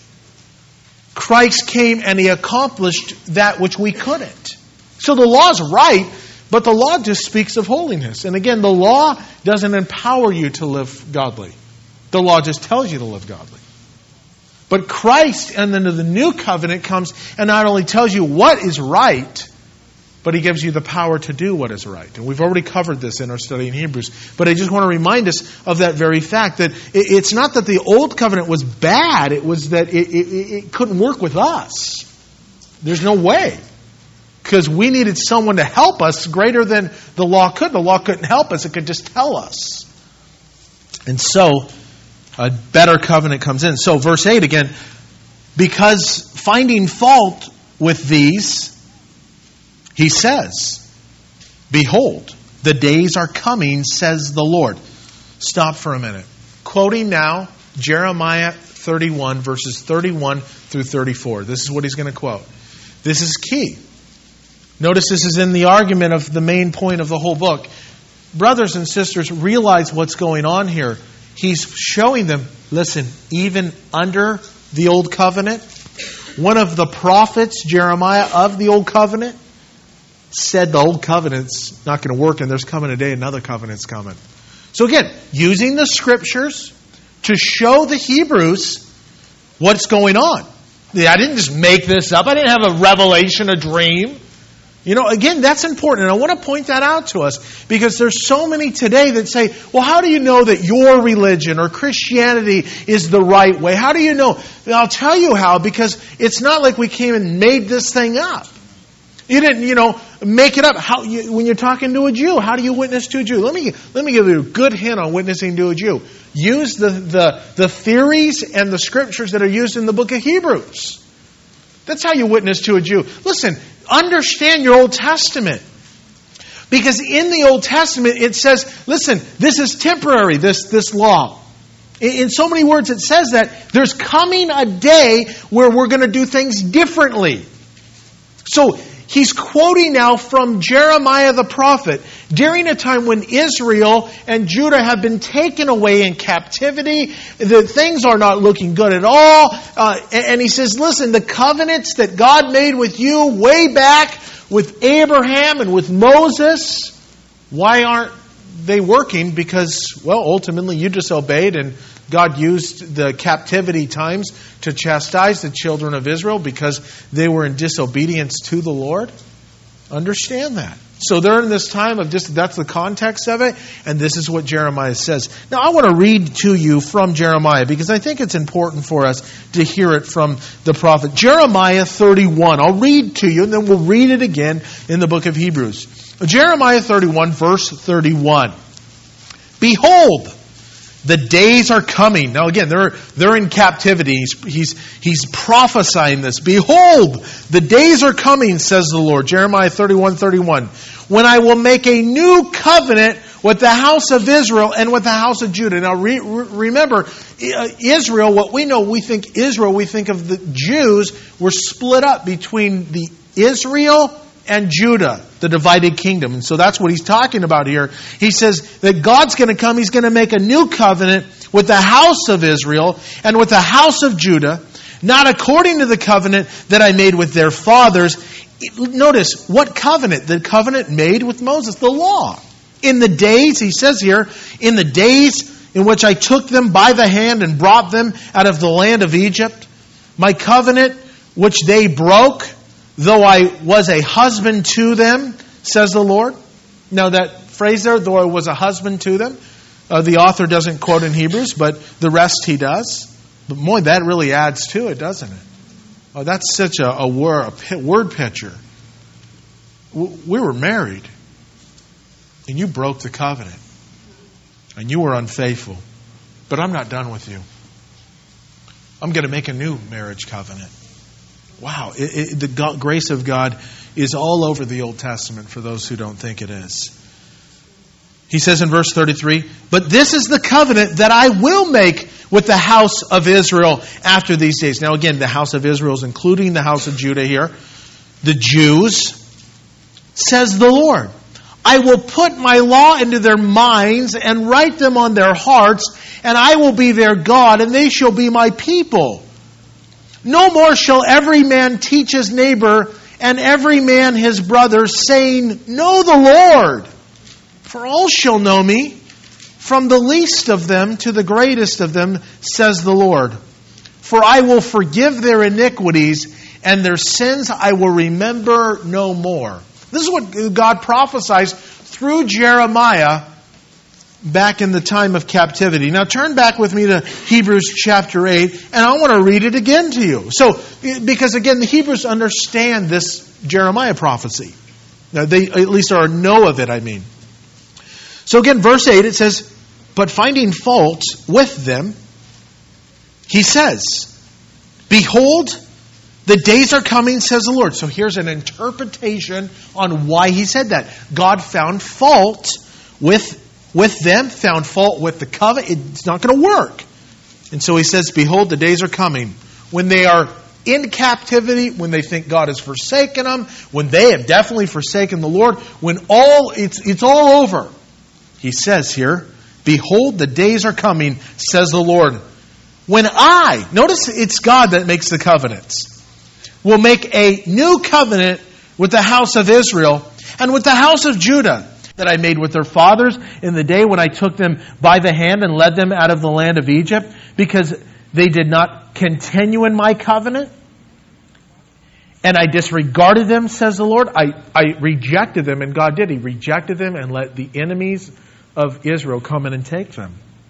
Christ came and He accomplished that which we couldn't. So the law's right, but the law just speaks of holiness. And again, the law doesn't empower you to live godly. The law just tells you to live godly. But Christ, and then the new covenant comes and not only tells you what is right, but He gives you the power to do what is right. And we've already covered this in our study in Hebrews. But I just want to remind us of that very fact, that it's not that the old covenant was bad, it was that it, it, it couldn't work with us. There's no way. Because we needed someone to help us greater than the law could. The law couldn't help us, it could just tell us. And so, a better covenant comes in. So, verse eight again, because finding fault with these, He says, behold, the days are coming, says the Lord. Stop for a minute. Quoting now Jeremiah thirty-one, verses thirty-one through thirty-four. This is what he's going to quote. This is key. Notice this is in the argument of the main point of the whole book. Brothers and sisters, realize what's going on here. He's showing them, listen, even under the Old Covenant, one of the prophets, Jeremiah, of the Old Covenant, said the Old Covenant's not going to work and there's coming a day another covenant's coming. So again, using the Scriptures to show the Hebrews what's going on. Yeah, I didn't just make this up. I didn't have a revelation, a dream. You know, again, that's important. And I want to point that out to us because there's so many today that say, well, how do you know that your religion or Christianity is the right way? How do you know? And I'll tell you how, because it's not like we came and made this thing up. You didn't, you know, make it up. How you, when you're talking to a Jew, how do you witness to a Jew? Let me let me give you a good hint on witnessing to a Jew. Use the, the, the theories and the scriptures that are used in the book of Hebrews. That's how you witness to a Jew. Listen, understand your Old Testament. Because in the Old Testament it says, listen, this is temporary, this, this law. In, in so many words it says that there's coming a day where we're going to do things differently. So he's quoting now from Jeremiah the prophet during a time when Israel and Judah have been taken away in captivity. The things are not looking good at all. Uh, and he says, listen, the covenants that God made with you way back with Abraham and with Moses, why aren't they working? Because, well, ultimately you disobeyed and God used the captivity times to chastise the children of Israel because they were in disobedience to the Lord. Understand that. So they're in this time of just, that's the context of it, and this is what Jeremiah says. Now I want to read to you from Jeremiah because I think it's important for us to hear it from the prophet. Jeremiah thirty-one. I'll read to you and then we'll read it again in the book of Hebrews. Jeremiah thirty-one, verse thirty-one. Behold, the days are coming. Now again, they're they're in captivity. He's, he's, he's prophesying this. Behold, the days are coming, says the Lord. Jeremiah thirty-one, thirty-one. When I will make a new covenant with the house of Israel and with the house of Judah. Now re, re, remember, Israel, what we know, we think Israel, we think of the Jews were split up between the Israel and Judah, the divided kingdom. And so that's what he's talking about here. He says that God's going to come, He's going to make a new covenant with the house of Israel and with the house of Judah, not according to the covenant that I made with their fathers. Notice, what covenant? The covenant made with Moses, the law. In the days, he says here, in the days in which I took them by the hand and brought them out of the land of Egypt, my covenant which they broke, though I was a husband to them, says the Lord. Now that phrase there, though I was a husband to them, uh, the author doesn't quote in Hebrews, but the rest he does. But boy, that really adds to it, doesn't it? Oh, that's such a, a, word, a word picture. We were married, and you broke the covenant, and you were unfaithful. But I'm not done with you. I'm going to make a new marriage covenant. Wow, it, it, the God, grace of God is all over the Old Testament for those who don't think it is. He says in verse thirty-three, "But this is the covenant that I will make with the house of Israel after these days." Now again, the house of Israel is including the house of Judah here. The Jews, says the Lord, "I will put my law into their minds and write them on their hearts, and I will be their God, and they shall be my people. No more shall every man teach his neighbor and every man his brother, saying, 'Know the Lord,' for all shall know me, from the least of them to the greatest of them, says the Lord. For I will forgive their iniquities, and their sins I will remember no more." This is what God prophesies through Jeremiah back in the time of captivity. Now turn back with me to Hebrews chapter eight, and I want to read it again to you. So, because again, the Hebrews understand this Jeremiah prophecy. Now, they at least are know of it, I mean. So again, verse eight, it says, "But finding fault with them, he says, 'Behold, the days are coming,' says the Lord." So here's an interpretation on why he said that. God found fault with, with them, found fault with the covenant. It's not going to work. And so he says, "Behold, the days are coming," when they are in captivity, when they think God has forsaken them, when they have definitely forsaken the Lord, when all it's it's all over. He says here, "Behold, the days are coming," says the Lord, "when I," notice it's God that makes the covenants, "will make a new covenant with the house of Israel and with the house of Judah that I made with their fathers in the day when I took them by the hand and led them out of the land of Egypt, because they did not continue in my covenant, and I disregarded them, says the Lord." I, I rejected them, and God did. He rejected them and let the enemies of Israel come in and take them.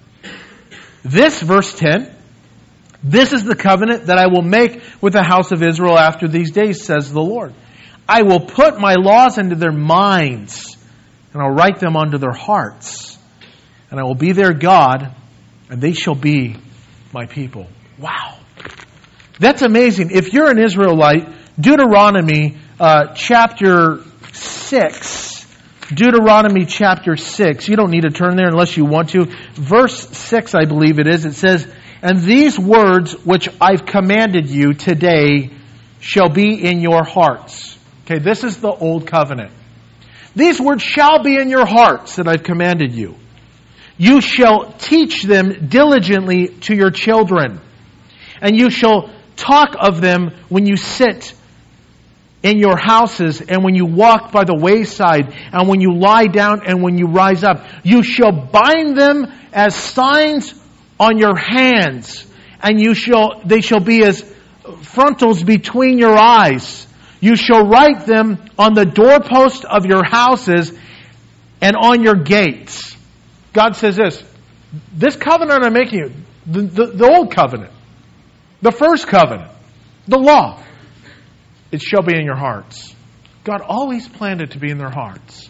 This, verse ten, "This is the covenant that I will make with the house of Israel after these days, says the Lord. I will put my laws into their minds, and I'll write them onto their hearts. And I will be their God, and they shall be my people." Wow. That's amazing. If you're an Israelite, Deuteronomy uh, chapter six, Deuteronomy chapter six, you don't need to turn there unless you want to. Verse six, I believe it is, it says, "And these words which I've commanded you today shall be in your hearts." Okay, this is the old covenant. "These words shall be in your hearts that I've commanded you. You shall teach them diligently to your children, and you shall talk of them when you sit in your houses, and when you walk by the wayside, and when you lie down, and when you rise up. You shall bind them as signs on your hands, and you shall they shall be as frontals between your eyes. You shall write them on the doorpost of your houses and on your gates." God says this, this covenant I'm making you, the, the, the old covenant, the first covenant, the law, it shall be in your hearts. God always planned it to be in their hearts.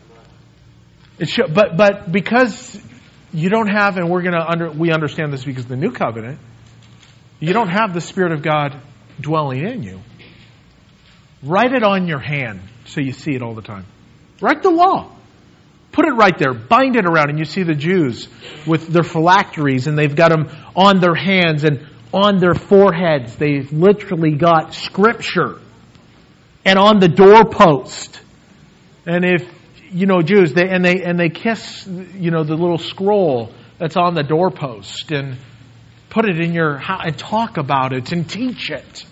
It shall, but but because you don't have, and we're going to under we understand this because of the new covenant, you don't have the Spirit of God dwelling in you. Write it on your hand so you see it all the time. Write the law. Put it right there. Bind it around, and you see the Jews with their phylacteries, and they've got them on their hands and on their foreheads. They've literally got Scripture. And on the doorpost. And if, you know, Jews, they and they and they kiss, you know, the little scroll that's on the doorpost, and put it in your house and talk about it and teach it.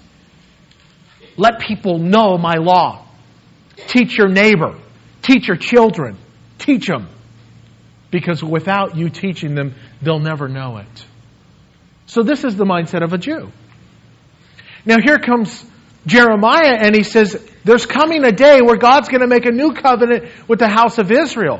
Let people know my law. Teach your neighbor. Teach your children. Teach them. Because without you teaching them, they'll never know it. So this is the mindset of a Jew. Now here comes Jeremiah, and he says, there's coming a day where God's going to make a new covenant with the house of Israel.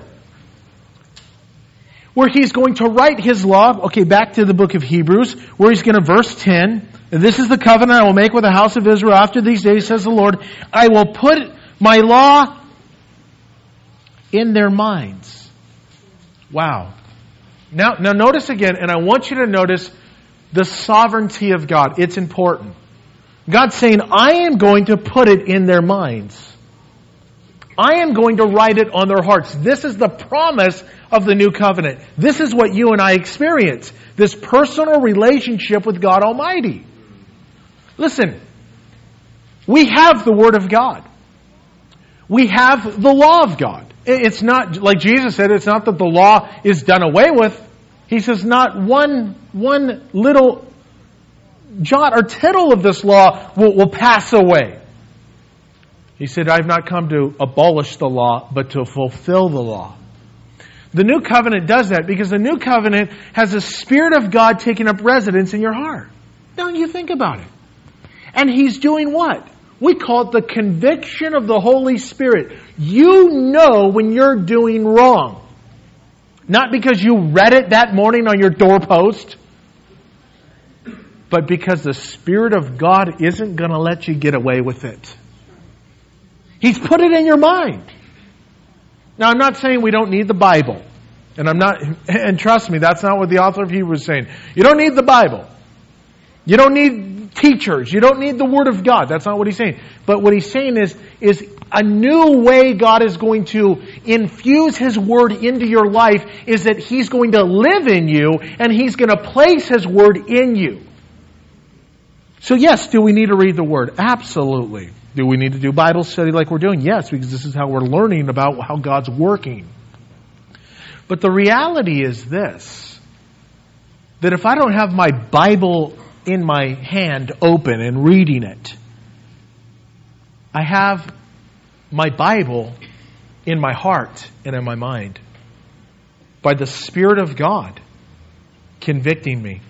Where he's going to write his law. Okay, back to the book of Hebrews, where he's going to, verse ten, "This is the covenant I will make with the house of Israel after these days, says the Lord. I will put my law in their minds." Wow. Now, now notice again, and I want you to notice the sovereignty of God. It's important. God's saying, I am going to put it in their minds. I am going to write it on their hearts. This is the promise of the new covenant. This is what you and I experience. This personal relationship with God Almighty. Listen, we have the Word of God. We have the law of God. It's not, like Jesus said, it's not that the law is done away with. He says not one, one little jot or tittle of this law will, will pass away. He said, I have not come to abolish the law, but to fulfill the law. The new covenant does that because the new covenant has the Spirit of God taking up residence in your heart. Now you think about it. And He's doing what? We call it the conviction of the Holy Spirit. You know when you're doing wrong. Not because you read it that morning on your doorpost, but because the Spirit of God isn't going to let you get away with it. He's put it in your mind. Now, I'm not saying we don't need the Bible. And I'm not, and trust me, that's not what the author of Hebrews is saying. You don't need the Bible. You don't need teachers. You don't need the Word of God. That's not what he's saying. But what he's saying is, is a new way God is going to infuse His Word into your life is that He's going to live in you and He's going to place His Word in you. So yes, do we need to read the Word? Absolutely. Do we need to do Bible study like we're doing? Yes, because this is how we're learning about how God's working. But the reality is this, that if I don't have my Bible in my hand open and reading it, I have my Bible in my heart and in my mind by the Spirit of God convicting me.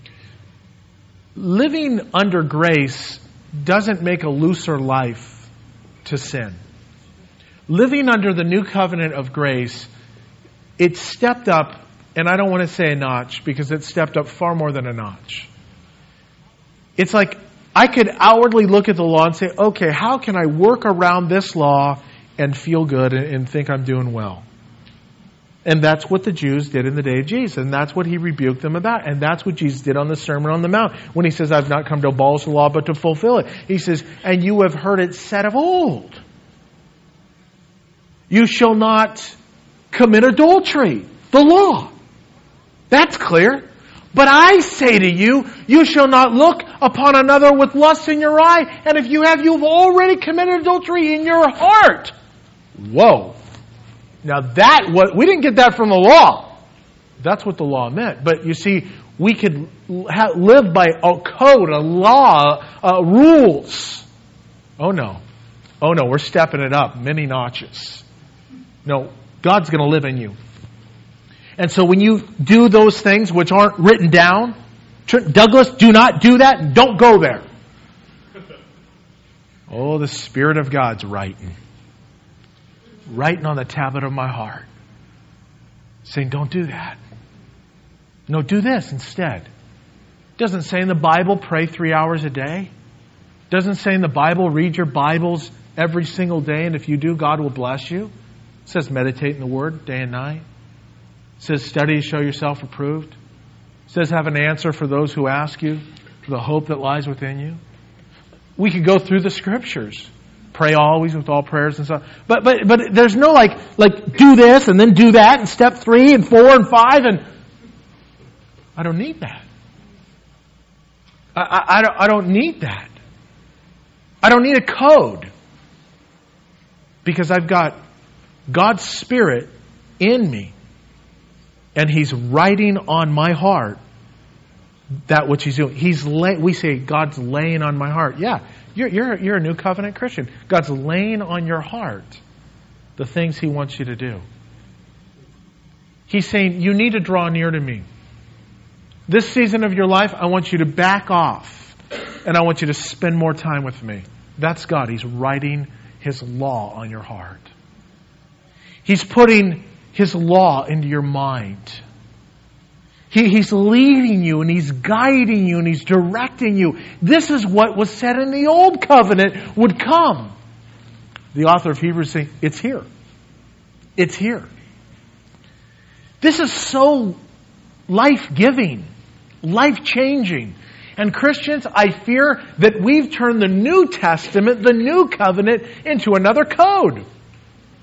Living under grace doesn't make a looser life to sin. Living under the new covenant of grace, it stepped up, and I don't want to say a notch because it stepped up far more than a notch. It's like I could outwardly look at the law and say, okay, how can I work around this law and feel good and think I'm doing well? And that's what the Jews did in the day of Jesus. And that's what He rebuked them about. And that's what Jesus did on the Sermon on the Mount. When He says, I've not come to abolish the law, but to fulfill it. He says, and you have heard it said of old, you shall not commit adultery. The law. That's clear. But I say to you, you shall not look upon another with lust in your eye. And if you have, you've already committed adultery in your heart. Whoa. Now that, what we didn't get that from the law. That's what the law meant. But you see, we could ha- live by a code, a law, uh, rules. Oh no. Oh no, we're stepping it up many notches. No, God's going to live in you. And so when you do those things which aren't written down, Douglas, do not do that. Don't go there. Oh, the Spirit of God's writing. Writing on the tablet of my heart. Saying, don't do that. No, do this instead. It doesn't say in the Bible, pray three hours a day. It doesn't say in the Bible, read your Bibles every single day, and if you do, God will bless you. It says meditate in the Word day and night. It says study to show yourself approved. It says have an answer for those who ask you, for the hope that lies within you. We could go through the Scriptures. Pray always with all prayers and stuff. But but but there's no like like do this and then do that and step three and four and five and I don't need that. I, I, I don't I don't need that. I don't need a code. Because I've got God's Spirit in me. And He's writing on my heart that which He's doing. He's lay, we say God's laying on my heart. Yeah, you're, you're, you're a new covenant Christian. God's laying on your heart the things He wants you to do. He's saying, you need to draw near to me. This season of your life, I want you to back off. And I want you to spend more time with me. That's God. He's writing His law on your heart. He's putting His law into your mind. He, he's leading you and He's guiding you and He's directing you. This is what was said in the Old Covenant would come. The author of Hebrews is saying, it's here. It's here. This is so life-giving, life-changing. And Christians, I fear that we've turned the New Testament, the New Covenant, into another code.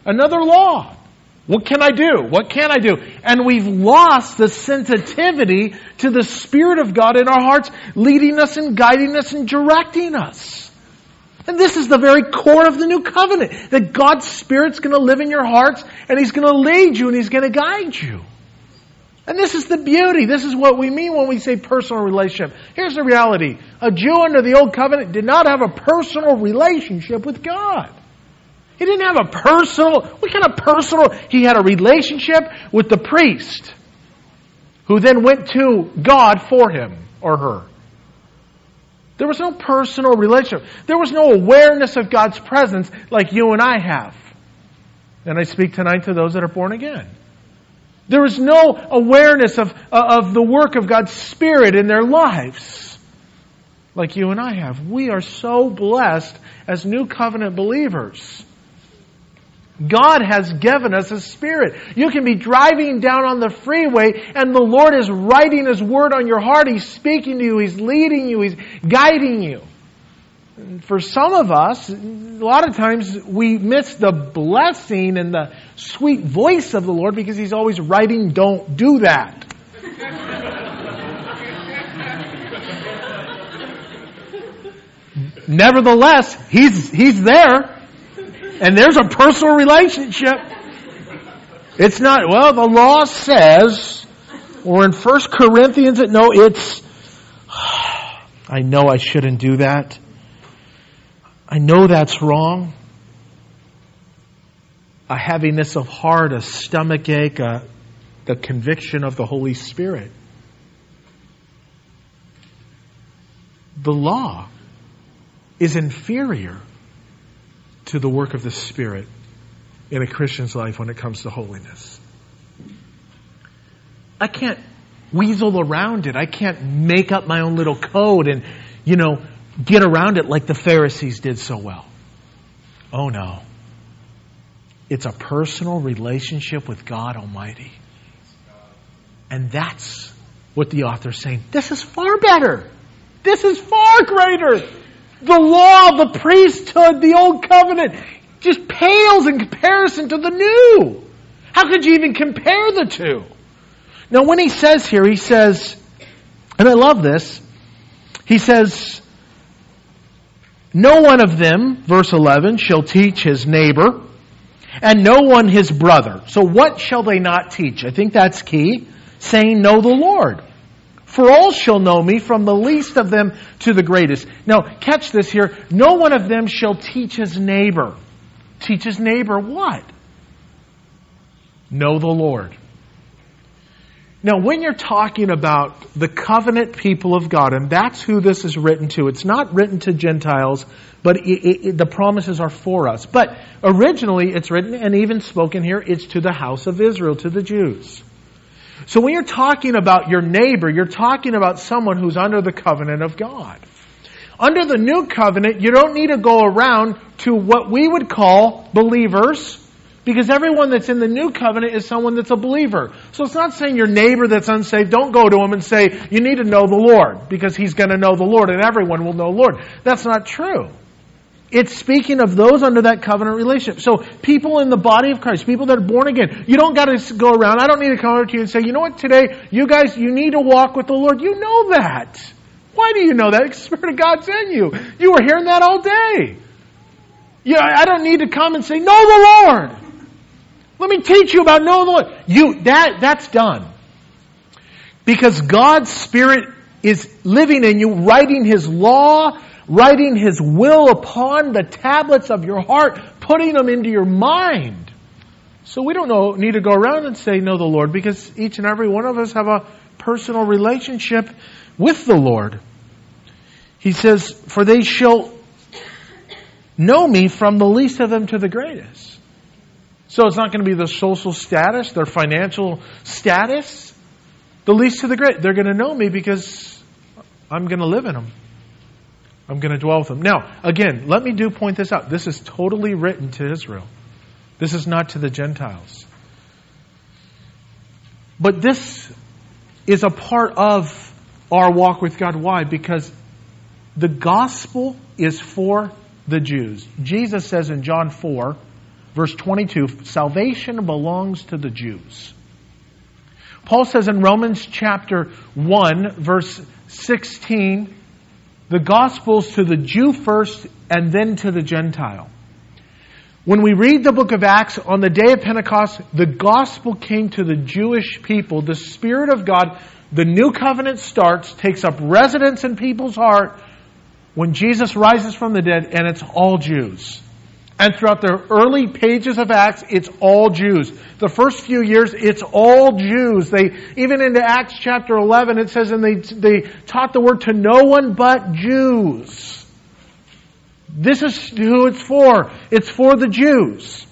Another law. What can I do? What can I do? And we've lost the sensitivity to the Spirit of God in our hearts, leading us and guiding us and directing us. And this is the very core of the new covenant, that God's Spirit's going to live in your hearts, and He's going to lead you, and He's going to guide you. And this is the beauty. This is what we mean when we say personal relationship. Here's the reality. A Jew under the Old Covenant did not have a personal relationship with God. He didn't have a personal, what kind of personal? He had a relationship with the priest, who then went to God for him or her. There was no personal relationship. There was no awareness of God's presence like you and I have. And I speak tonight to those that are born again. There was no awareness of, of the work of God's Spirit in their lives like you and I have. We are so blessed as new covenant believers. God has given us a Spirit. You can be driving down on the freeway and the Lord is writing His Word on your heart. He's speaking to you. He's leading you. He's guiding you. And for some of us, a lot of times we miss the blessing and the sweet voice of the Lord because He's always writing, don't do that. Nevertheless, He's He's there. And there's a personal relationship. It's not, well, the law says, or in First Corinthians, it, no, it's, I know I shouldn't do that. I know that's wrong. A heaviness of heart, a stomach ache, a, the conviction of the Holy Spirit. The law is inferior to the work of the Spirit in a Christian's life when it comes to holiness. I can't weasel around it. I can't make up my own little code and, you know, get around it like the Pharisees did so well. Oh no. It's a personal relationship with God Almighty. And that's what the author's saying. This is far better. This is far greater. The law, the priesthood, the old covenant just pales in comparison to the new. How could you even compare the two? Now when he says here, he says, and I love this, he says, no one of them, verse eleven, shall teach his neighbor, and no one his brother. So what shall they not teach? I think that's key. Saying, know the Lord. For all shall know me, from the least of them to the greatest. Now, catch this here. No one of them shall teach his neighbor. Teach his neighbor what? Know the Lord. Now, when you're talking about the covenant people of God, and that's who this is written to, it's not written to Gentiles, but it, it, it, the promises are for us. But originally, it's written, and even spoken here, it's to the house of Israel, to the Jews. So when you're talking about your neighbor, you're talking about someone who's under the covenant of God. Under the new covenant, you don't need to go around to what we would call believers, because everyone that's in the new covenant is someone that's a believer. So it's not saying your neighbor that's unsaved, don't go to him and say, you need to know the Lord, because he's going to know the Lord and everyone will know the Lord. That's not true. It's speaking of those under that covenant relationship. So people in the body of Christ, people that are born again, you don't got to go around. I don't need to come over to you and say, you know what, today, you guys, you need to walk with the Lord. You know that. Why do you know that? Because the Spirit of God's in you. You were hearing that all day. You know, I don't need to come and say, know the Lord. Let me teach you about knowing the Lord. You, that, that's done. Because God's Spirit is living in you, writing His law, writing His will upon the tablets of your heart, putting them into your mind. So we don't know, need to go around and say, know the Lord, because each and every one of us have a personal relationship with the Lord. He says, for they shall know me from the least of them to the greatest. So it's not going to be their social status, their financial status, the least to the great. They're going to know me because I'm going to live in them. I'm going to dwell with them. Now, again, let me do point this out. This is totally written to Israel. This is not to the Gentiles. But this is a part of our walk with God. Why? Because the gospel is for the Jews. Jesus says in John four, verse twenty-two, salvation belongs to the Jews. Paul says in Romans chapter one, verse sixteen, the gospel's to the Jew first and then to the Gentile. When we read the book of Acts, on the day of Pentecost, the gospel came to the Jewish people. The Spirit of God, the new covenant starts, takes up residence in people's heart when Jesus rises from the dead, and it's all Jews. And throughout the early pages of Acts, it's all Jews. The first few years, it's all Jews. They, even into Acts chapter eleven, it says, and they, they taught the word to no one but Jews. This is who it's for. It's for the Jews.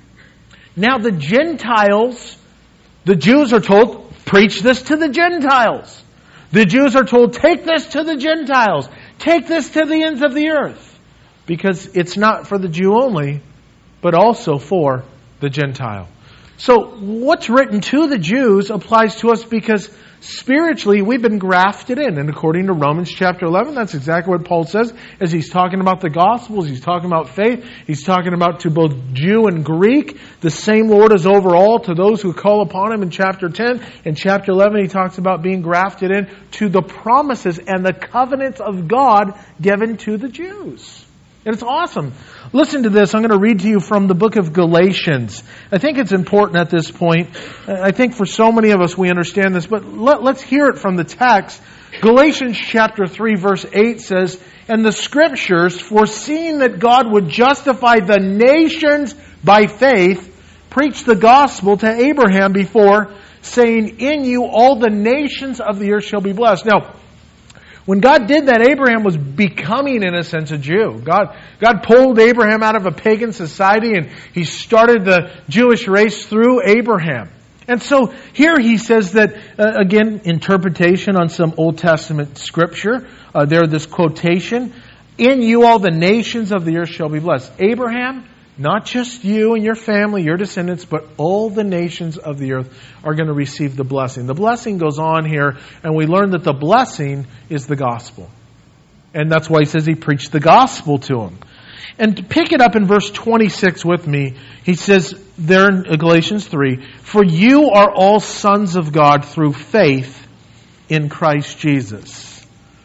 Now the Gentiles, the Jews are told, preach this to the Gentiles. The Jews are told, take this to the Gentiles. Take this to the ends of the earth. Because it's not for the Jew only, but also for the Gentile. So what's written to the Jews applies to us because spiritually we've been grafted in. And according to Romans chapter eleven, that's exactly what Paul says as he's talking about the Gospels. He's talking about faith. He's talking about to both Jew and Greek. The same Lord is over all to those who call upon Him in chapter ten. In chapter eleven, he talks about being grafted in to the promises and the covenants of God given to the Jews. And it's awesome. Listen to this. I'm going to read to you from the book of Galatians. I think it's important at this point. I think for so many of us we understand this, but let, let's hear it from the text. Galatians chapter three verse eight says, and the Scriptures, foreseeing that God would justify the nations by faith, preached the gospel to Abraham before, saying, in you all the nations of the earth shall be blessed. Now, when God did that, Abraham was becoming, in a sense, a Jew. God, God pulled Abraham out of a pagan society and He started the Jewish race through Abraham. And so here he says that, uh, again, interpretation on some Old Testament scripture. Uh, there, this quotation, in you all the nations of the earth shall be blessed. Abraham, not just you and your family, your descendants, but all the nations of the earth are going to receive the blessing. The blessing goes on here, and we learn that the blessing is the gospel. And that's why he says he preached the gospel to him. And to pick it up in verse twenty-six with me, he says there in Galatians three, for you are all sons of God through faith in Christ Jesus.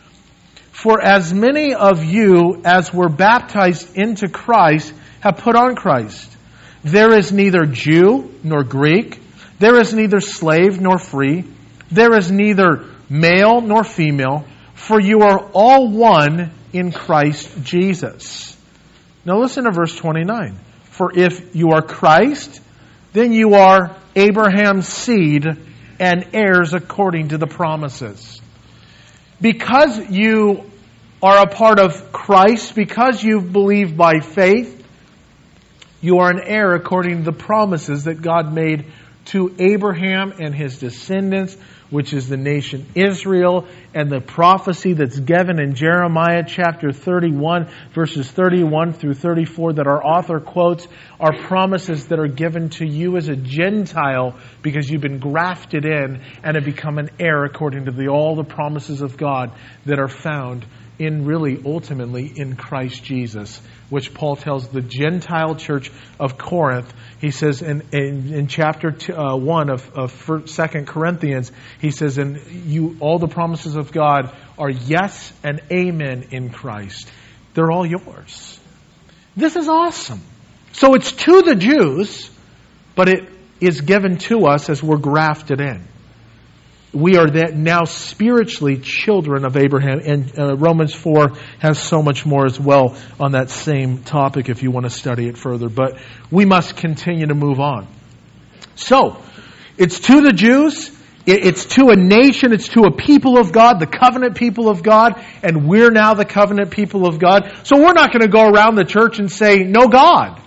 For as many of you as were baptized into Christ have put on Christ. There is neither Jew nor Greek. There is neither slave nor free. There is neither male nor female. For you are all one in Christ Jesus. Now listen to verse twenty-nine. For if you are Christ, then you are Abraham's seed and heirs according to the promises. Because you are a part of Christ, because you believe by faith, you are an heir according to the promises that God made to Abraham and his descendants, which is the nation Israel, and the prophecy that's given in Jeremiah chapter thirty-one, verses thirty-one through thirty-four that our author quotes are promises that are given to you as a Gentile because you've been grafted in and have become an heir according to the, all the promises of God that are found in really ultimately in Christ Jesus, which Paul tells the Gentile church of Corinth. He says in, in, in chapter two, uh, one of, of Second Corinthians, he says, and you, all the promises of God are yes and amen in Christ. They're all yours. This is awesome. So it's to the Jews, but it is given to us as we're grafted in. We are that now spiritually children of Abraham. And uh, Romans four has so much more as well on that same topic if you want to study it further. But we must continue to move on. So, it's to the Jews, it's to a nation, it's to a people of God, the covenant people of God, and we're now the covenant people of God. So we're not going to go around the church and say, no God.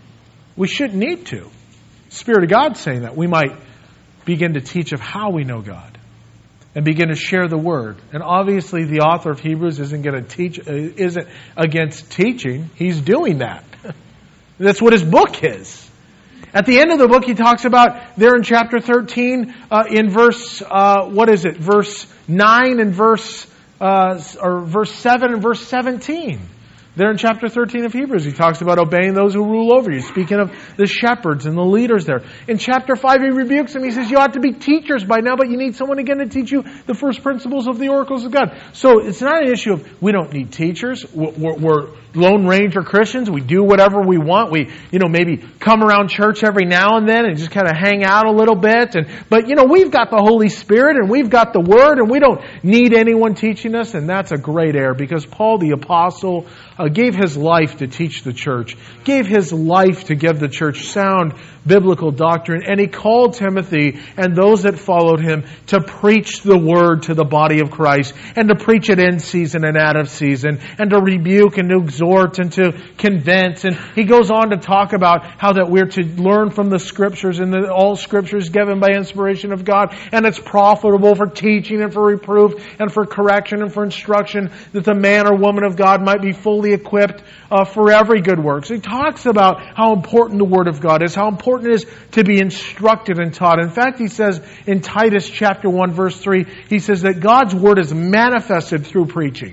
We shouldn't need to. Spirit of God saying that. We might begin to teach of how we know God and begin to share the Word. And obviously the author of Hebrews isn't going to teach, isn't against teaching. He's doing that. That's what his book is. At the end of the book, he talks about there in chapter thirteen, uh, in verse, uh, what is it? Verse nine and verse, uh, or verse seven and verse seventeen. There in chapter thirteen of Hebrews, he talks about obeying those who rule over you, speaking of the shepherds and the leaders there. In chapter five, he rebukes them. He says, you ought to be teachers by now, but you need someone again to teach you the first principles of the oracles of God. So it's not an issue of we don't need teachers. We're, we're Lone Ranger Christians. We do whatever we want. We, you know, maybe come around church every now and then and just kind of hang out a little bit. And But, you know, we've got the Holy Spirit and we've got the Word and we don't need anyone teaching us. And that's a great error because Paul the Apostle uh, gave his life to teach the church, gave his life to give the church sound biblical doctrine, and he called Timothy and those that followed him to preach the Word to the body of Christ and to preach it in season and out of season and to rebuke and to exhort and to convince. And he goes on to talk about how that we're to learn from the Scriptures and that all Scripture is given by inspiration of God and it's profitable for teaching and for reproof and for correction and for instruction that the man or woman of God might be fully equipped uh, for every good work. So he talks about how important the Word of God is, how important it is to be instructed and taught. In fact, he says in Titus chapter one verse three, he says that God's Word is manifested through preaching.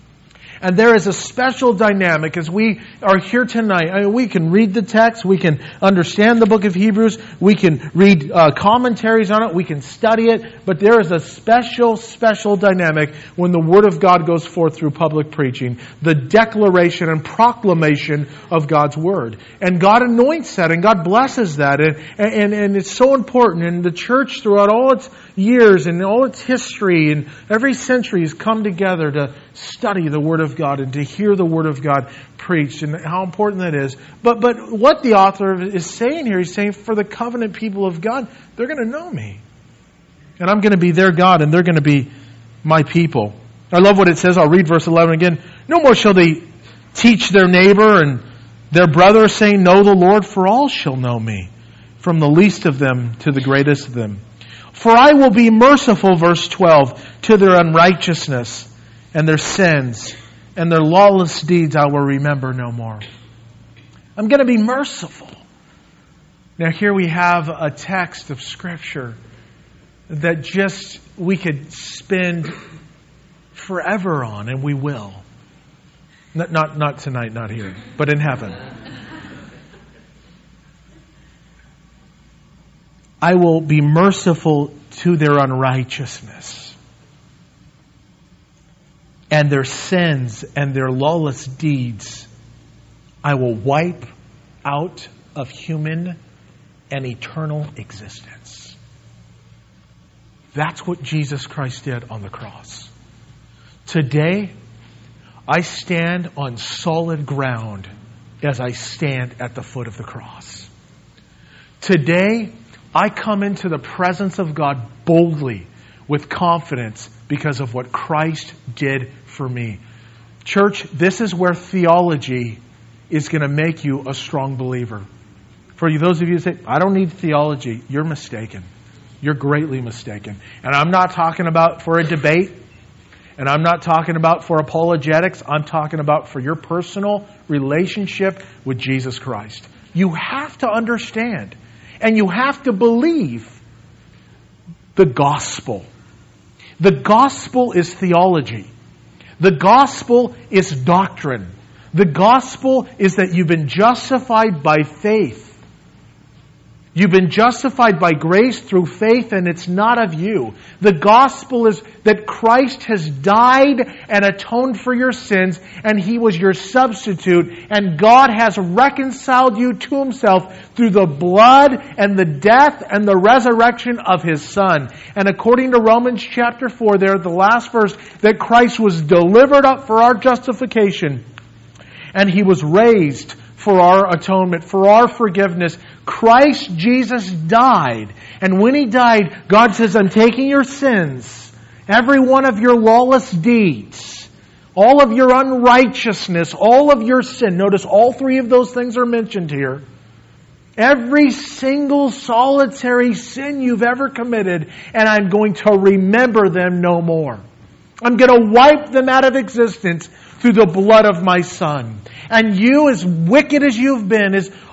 And there is a special dynamic as we are here tonight. I mean, we can read the text, we can understand the book of Hebrews, we can read uh, commentaries on it, we can study it, but there is a special, special dynamic when the Word of God goes forth through public preaching, the declaration and proclamation of God's Word. And God anoints that, and God blesses that, and, and, and it's so important. And the church throughout all its years and all its history and every century has come together to study the Word of God and to hear the Word of God preached and how important that is. But but what the author is saying here, he's saying for the covenant people of God, they're going to know me. And I'm going to be their God and they're going to be my people. I love what it says. I'll read verse eleven again. No more shall they teach their neighbor and their brother, saying, know the Lord, for all shall know me, from the least of them to the greatest of them. For I will be merciful, verse twelve, to their unrighteousness and their sins and their lawless deeds I will remember no more. I'm going to be merciful. Now here we have a text of Scripture that just we could spend forever on, and we will. Not, not, not tonight, not here, but in heaven. I will be merciful to their unrighteousness and their sins and their lawless deeds. I will wipe out of human and eternal existence. That's what Jesus Christ did on the cross. Today, I stand on solid ground as I stand at the foot of the cross. Today, I come into the presence of God boldly with confidence because of what Christ did for me. Church, this is where theology is going to make you a strong believer. For you, those of you who say, I don't need theology, you're mistaken. You're greatly mistaken. And I'm not talking about for a debate, and I'm not talking about for apologetics. I'm talking about for your personal relationship with Jesus Christ. You have to understand, and you have to believe the gospel. The gospel is theology. The gospel is doctrine. The gospel is that you've been justified by faith. You've been justified by grace through faith, and it's not of you. The gospel is that Christ has died and atoned for your sins, and He was your substitute, and God has reconciled you to Himself through the blood and the death and the resurrection of His Son. And according to Romans chapter four, there, the last verse, that Christ was delivered up for our justification, and He was raised for our atonement, for our forgiveness. Christ Jesus died. And when He died, God says, I'm taking your sins, every one of your lawless deeds, all of your unrighteousness, all of your sin. Notice all three of those things are mentioned here. Every single solitary sin you've ever committed, and I'm going to remember them no more. I'm going to wipe them out of existence through the blood of my Son. And you, as wicked as you've been, as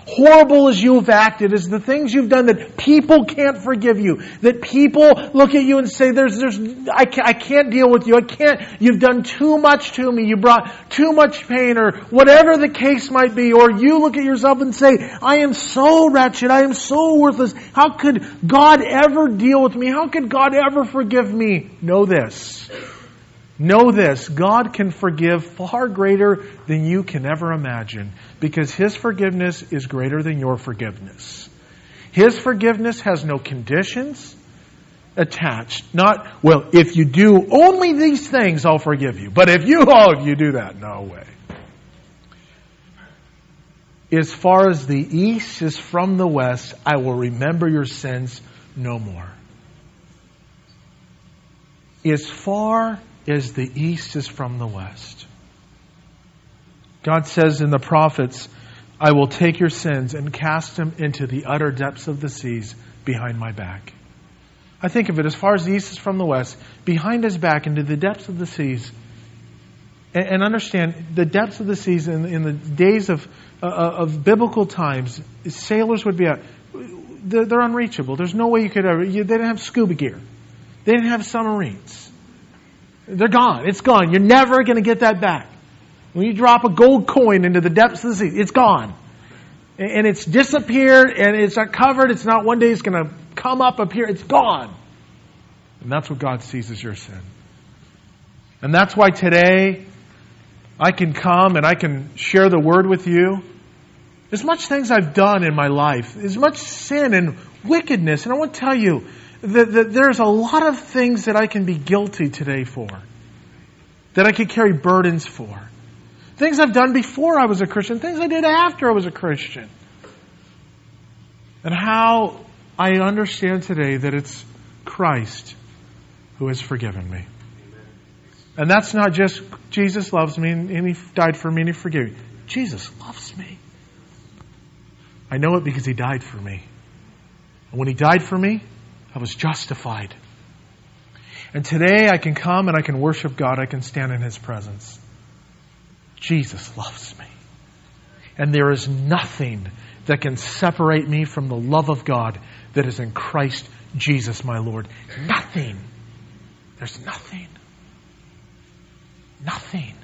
horrible as you've acted, as the things you've done that people can't forgive you, that people look at you and say, "There's, there's, I can't, I can't deal with you. I can't. You've done too much to me. You brought too much pain," or whatever the case might be. Or you look at yourself and say, "I am so wretched. I am so worthless. How could God ever deal with me? How could God ever forgive me?" Know this. Know this, God can forgive far greater than you can ever imagine, because His forgiveness is greater than your forgiveness. His forgiveness has no conditions attached. Not, well, if you do only these things, I'll forgive you. But if you, oh, if you do that, no way. As far as the east is from the west, I will remember your sins no more. As far as the east is from the west. God says in the prophets, "I will take your sins and cast them into the utter depths of the seas behind my back." I think of it as far as the east is from the west, behind his back into the depths of the seas. And, and understand, the depths of the seas in, in the days of, uh, of biblical times, sailors would be out. They're, they're unreachable. There's no way you could ever, you, they didn't have scuba gear. They didn't have submarines. They're gone. It's gone. You're never going to get that back. When you drop a gold coin into the depths of the sea, it's gone. And it's disappeared, and it's not covered. It's not one day it's going to come up up here. It's gone. And that's what God sees as your sin. And that's why today I can come and I can share the Word with you. As much things I've done in my life, as much sin and wickedness, and I want to tell you, That, that there's a lot of things that I can be guilty today for. That I could carry burdens for. Things I've done before I was a Christian. Things I did after I was a Christian. And how I understand today that it's Christ who has forgiven me. And that's not just Jesus loves me and He died for me and He forgave me. Jesus loves me. I know it because He died for me. And when He died for me, I was justified. And today I can come and I can worship God. I can stand in His presence. Jesus loves me. And there is nothing that can separate me from the love of God that is in Christ Jesus my Lord. Nothing. There's nothing. Nothing.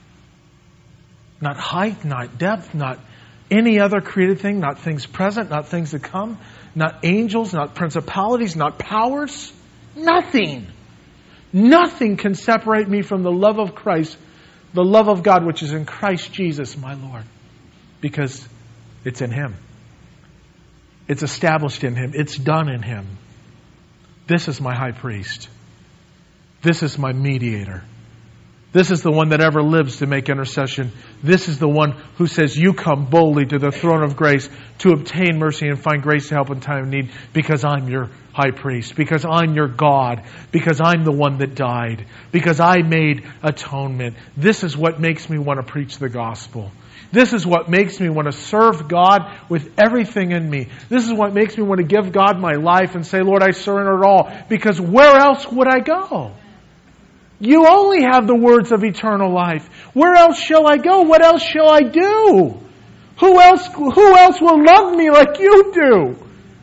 Not height, not depth, not any other created thing, not things present, not things to come, not angels, not principalities, not powers. Nothing. Nothing can separate me from the love of Christ, the love of God which is in Christ Jesus my Lord. Because it's in Him. It's established in Him. It's done in Him. This is my high priest. This is my mediator. This is the one that ever lives to make intercession. This is the one who says, "You come boldly to the throne of grace to obtain mercy and find grace to help in time of need, because I'm your high priest, because I'm your God, because I'm the one that died, because I made atonement." This is what makes me want to preach the gospel. This is what makes me want to serve God with everything in me. This is what makes me want to give God my life and say, "Lord, I surrender it all," because where else would I go? You only have the words of eternal life. Where else shall I go? What else shall I do? Who else, who else will love me like you do?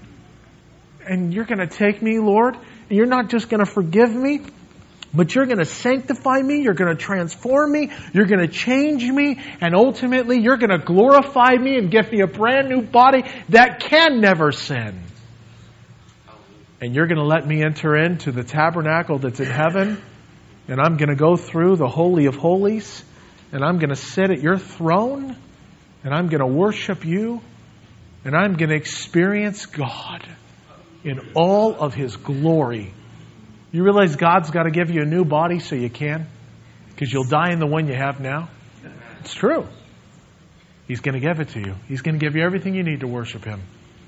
And you're going to take me, Lord, and you're not just going to forgive me, but you're going to sanctify me. You're going to transform me. You're going to change me. And ultimately, you're going to glorify me and give me a brand new body that can never sin. And you're going to let me enter into the tabernacle that's in heaven. And I'm going to go through the Holy of Holies. And I'm going to sit at your throne. And I'm going to worship you. And I'm going to experience God in all of His glory. You realize God's got to give you a new body so you can? Because you'll die in the one you have now. It's true. He's going to give it to you. He's going to give you everything you need to worship Him.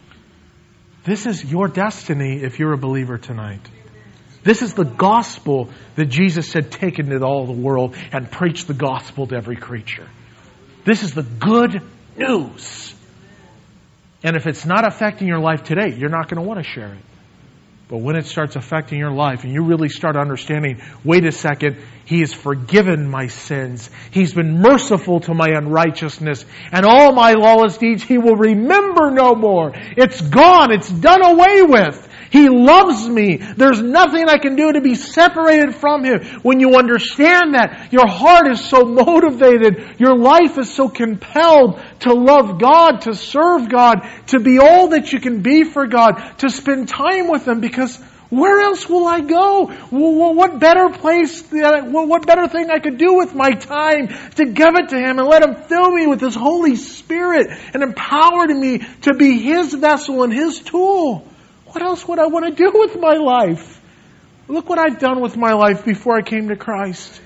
This is your destiny if you're a believer tonight. This is the gospel that Jesus said, "Take into all the world and preach the gospel to every creature." This is the good news. And if it's not affecting your life today, you're not going to want to share it. But when it starts affecting your life and you really start understanding, wait a second, He has forgiven my sins. He's been merciful to my unrighteousness. And all my lawless deeds He will remember no more. It's gone. It's done away with. He loves me. There's nothing I can do to be separated from Him. When you understand that, your heart is so motivated. Your life is so compelled to love God, to serve God, to be all that you can be for God, to spend time with Him. Because where else will I go? What better place, what better thing I could do with my time to give it to Him and let Him fill me with His Holy Spirit and empower me to be His vessel and His tool. What else would I want to do with my life? Look what I've done with my life before I came to Christ.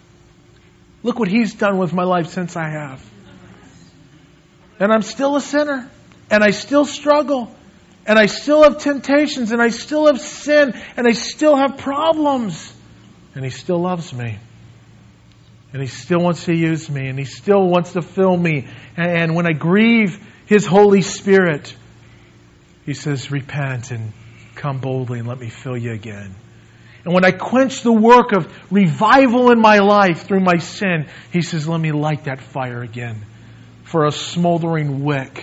Look what He's done with my life since I have. And I'm still a sinner. And I still struggle. And I still have temptations. And I still have sin. And I still have problems. And He still loves me. And He still wants to use me. And He still wants to fill me. And when I grieve His Holy Spirit, He says, repent and come boldly and let me fill you again. And when I quench the work of revival in my life through my sin, He says, let me light that fire again. For a smoldering wick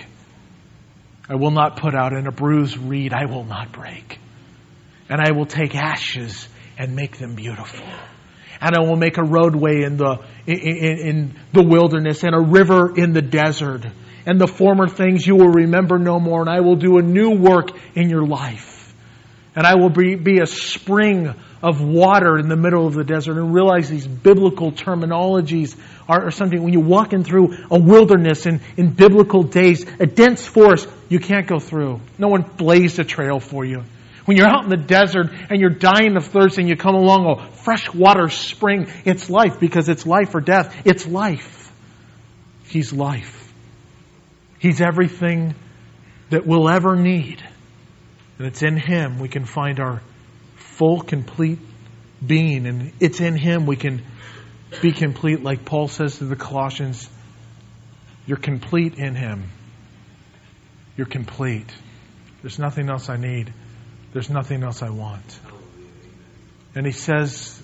I will not put out, and a bruised reed I will not break. And I will take ashes and make them beautiful. And I will make a roadway in the, in, in, in the wilderness and a river in the desert. And the former things you will remember no more. And I will do a new work in your life. And I will be, be a spring of water in the middle of the desert. And realize these biblical terminologies are, are something. When you're walking through a wilderness in, in biblical days, a dense forest, you can't go through. No one blazed a trail for you. When you're out in the desert and you're dying of thirst and you come along a fresh water spring, it's life, because it's life or death. It's life. He's life. He's everything that we'll ever need. And it's in Him we can find our full, complete being. And it's in Him we can be complete. Like Paul says to the Colossians, you're complete in Him. You're complete. There's nothing else I need. There's nothing else I want. And he says,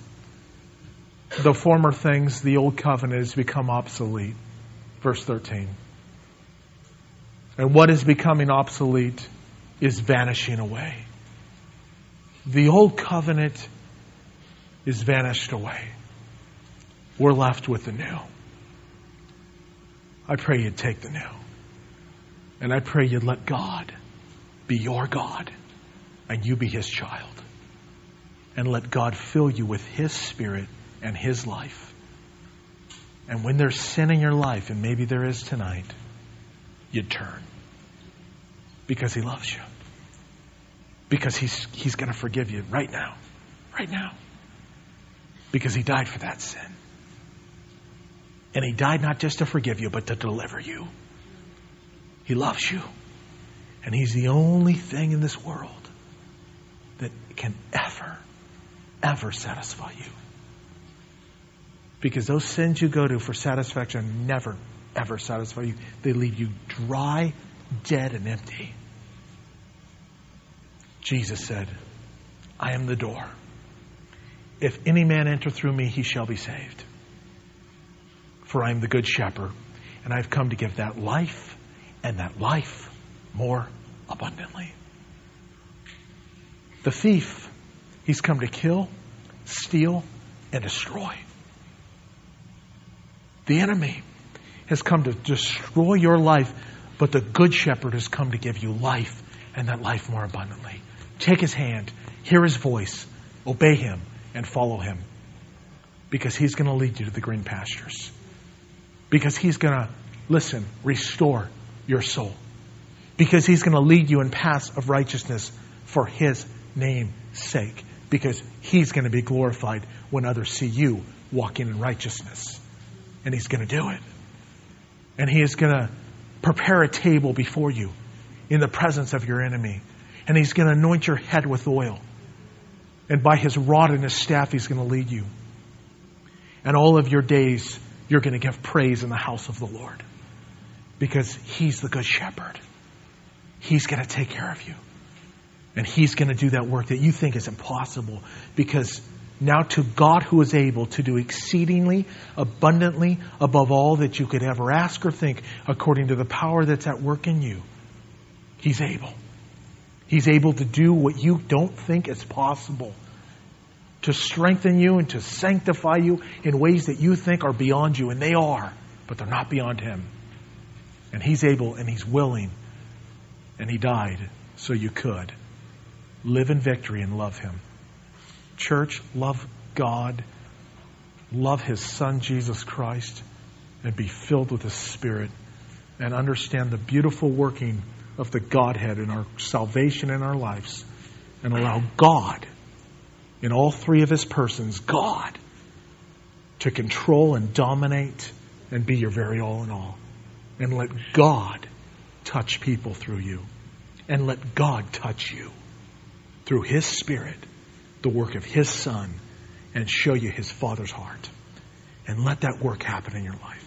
the former things, the old covenant, has become obsolete. Verse thirteen. And what is becoming obsolete is vanishing away. The old covenant is vanished away. We're left with the new. I pray you'd take the new. And I pray you'd let God be your God and you be His child. And let God fill you with His Spirit and His life. And when there's sin in your life, and maybe there is tonight, you'd turn. Because He loves you. Because He's, he's going to forgive you right now. Right now. Because He died for that sin. And He died not just to forgive you, but to deliver you. He loves you. And He's the only thing in this world that can ever, ever satisfy you. Because those sins you go to for satisfaction never, ever satisfy you. They leave you dry, dead, and empty. Jesus said, I am the door. If any man enter through me, he shall be saved. For I am the good shepherd, and I have come to give that life, and that life more abundantly. The thief, he's come to kill, steal, and destroy. The enemy has come to destroy your life, but the good shepherd has come to give you life, and that life more abundantly. Take His hand, hear His voice, obey Him, and follow Him. Because He's going to lead you to the green pastures. Because He's going to, listen, restore your soul. Because He's going to lead you in paths of righteousness for His name's sake. Because He's going to be glorified when others see you walking in righteousness. And He's going to do it. And He is going to prepare a table before you in the presence of your enemy. And He's going to anoint your head with oil. And by His rod and His staff, He's going to lead you. And all of your days, you're going to give praise in the house of the Lord. Because He's the good shepherd. He's going to take care of you. And He's going to do that work that you think is impossible. Because now to God who is able to do exceedingly, abundantly, above all that you could ever ask or think, according to the power that's at work in you, He's able. He's able to do what you don't think is possible. To strengthen you and to sanctify you in ways that you think are beyond you. And they are, but they're not beyond Him. And He's able and He's willing. And He died so you could live in victory and love Him. Church, love God. Love His Son, Jesus Christ. And be filled with His Spirit. And understand the beautiful working of the Godhead in our salvation in our lives. And allow God, in all three of His persons, God, to control and dominate and be your very all in all. And let God touch people through you. And let God touch you through His Spirit, the work of His Son, and show you His Father's heart. And let that work happen in your life.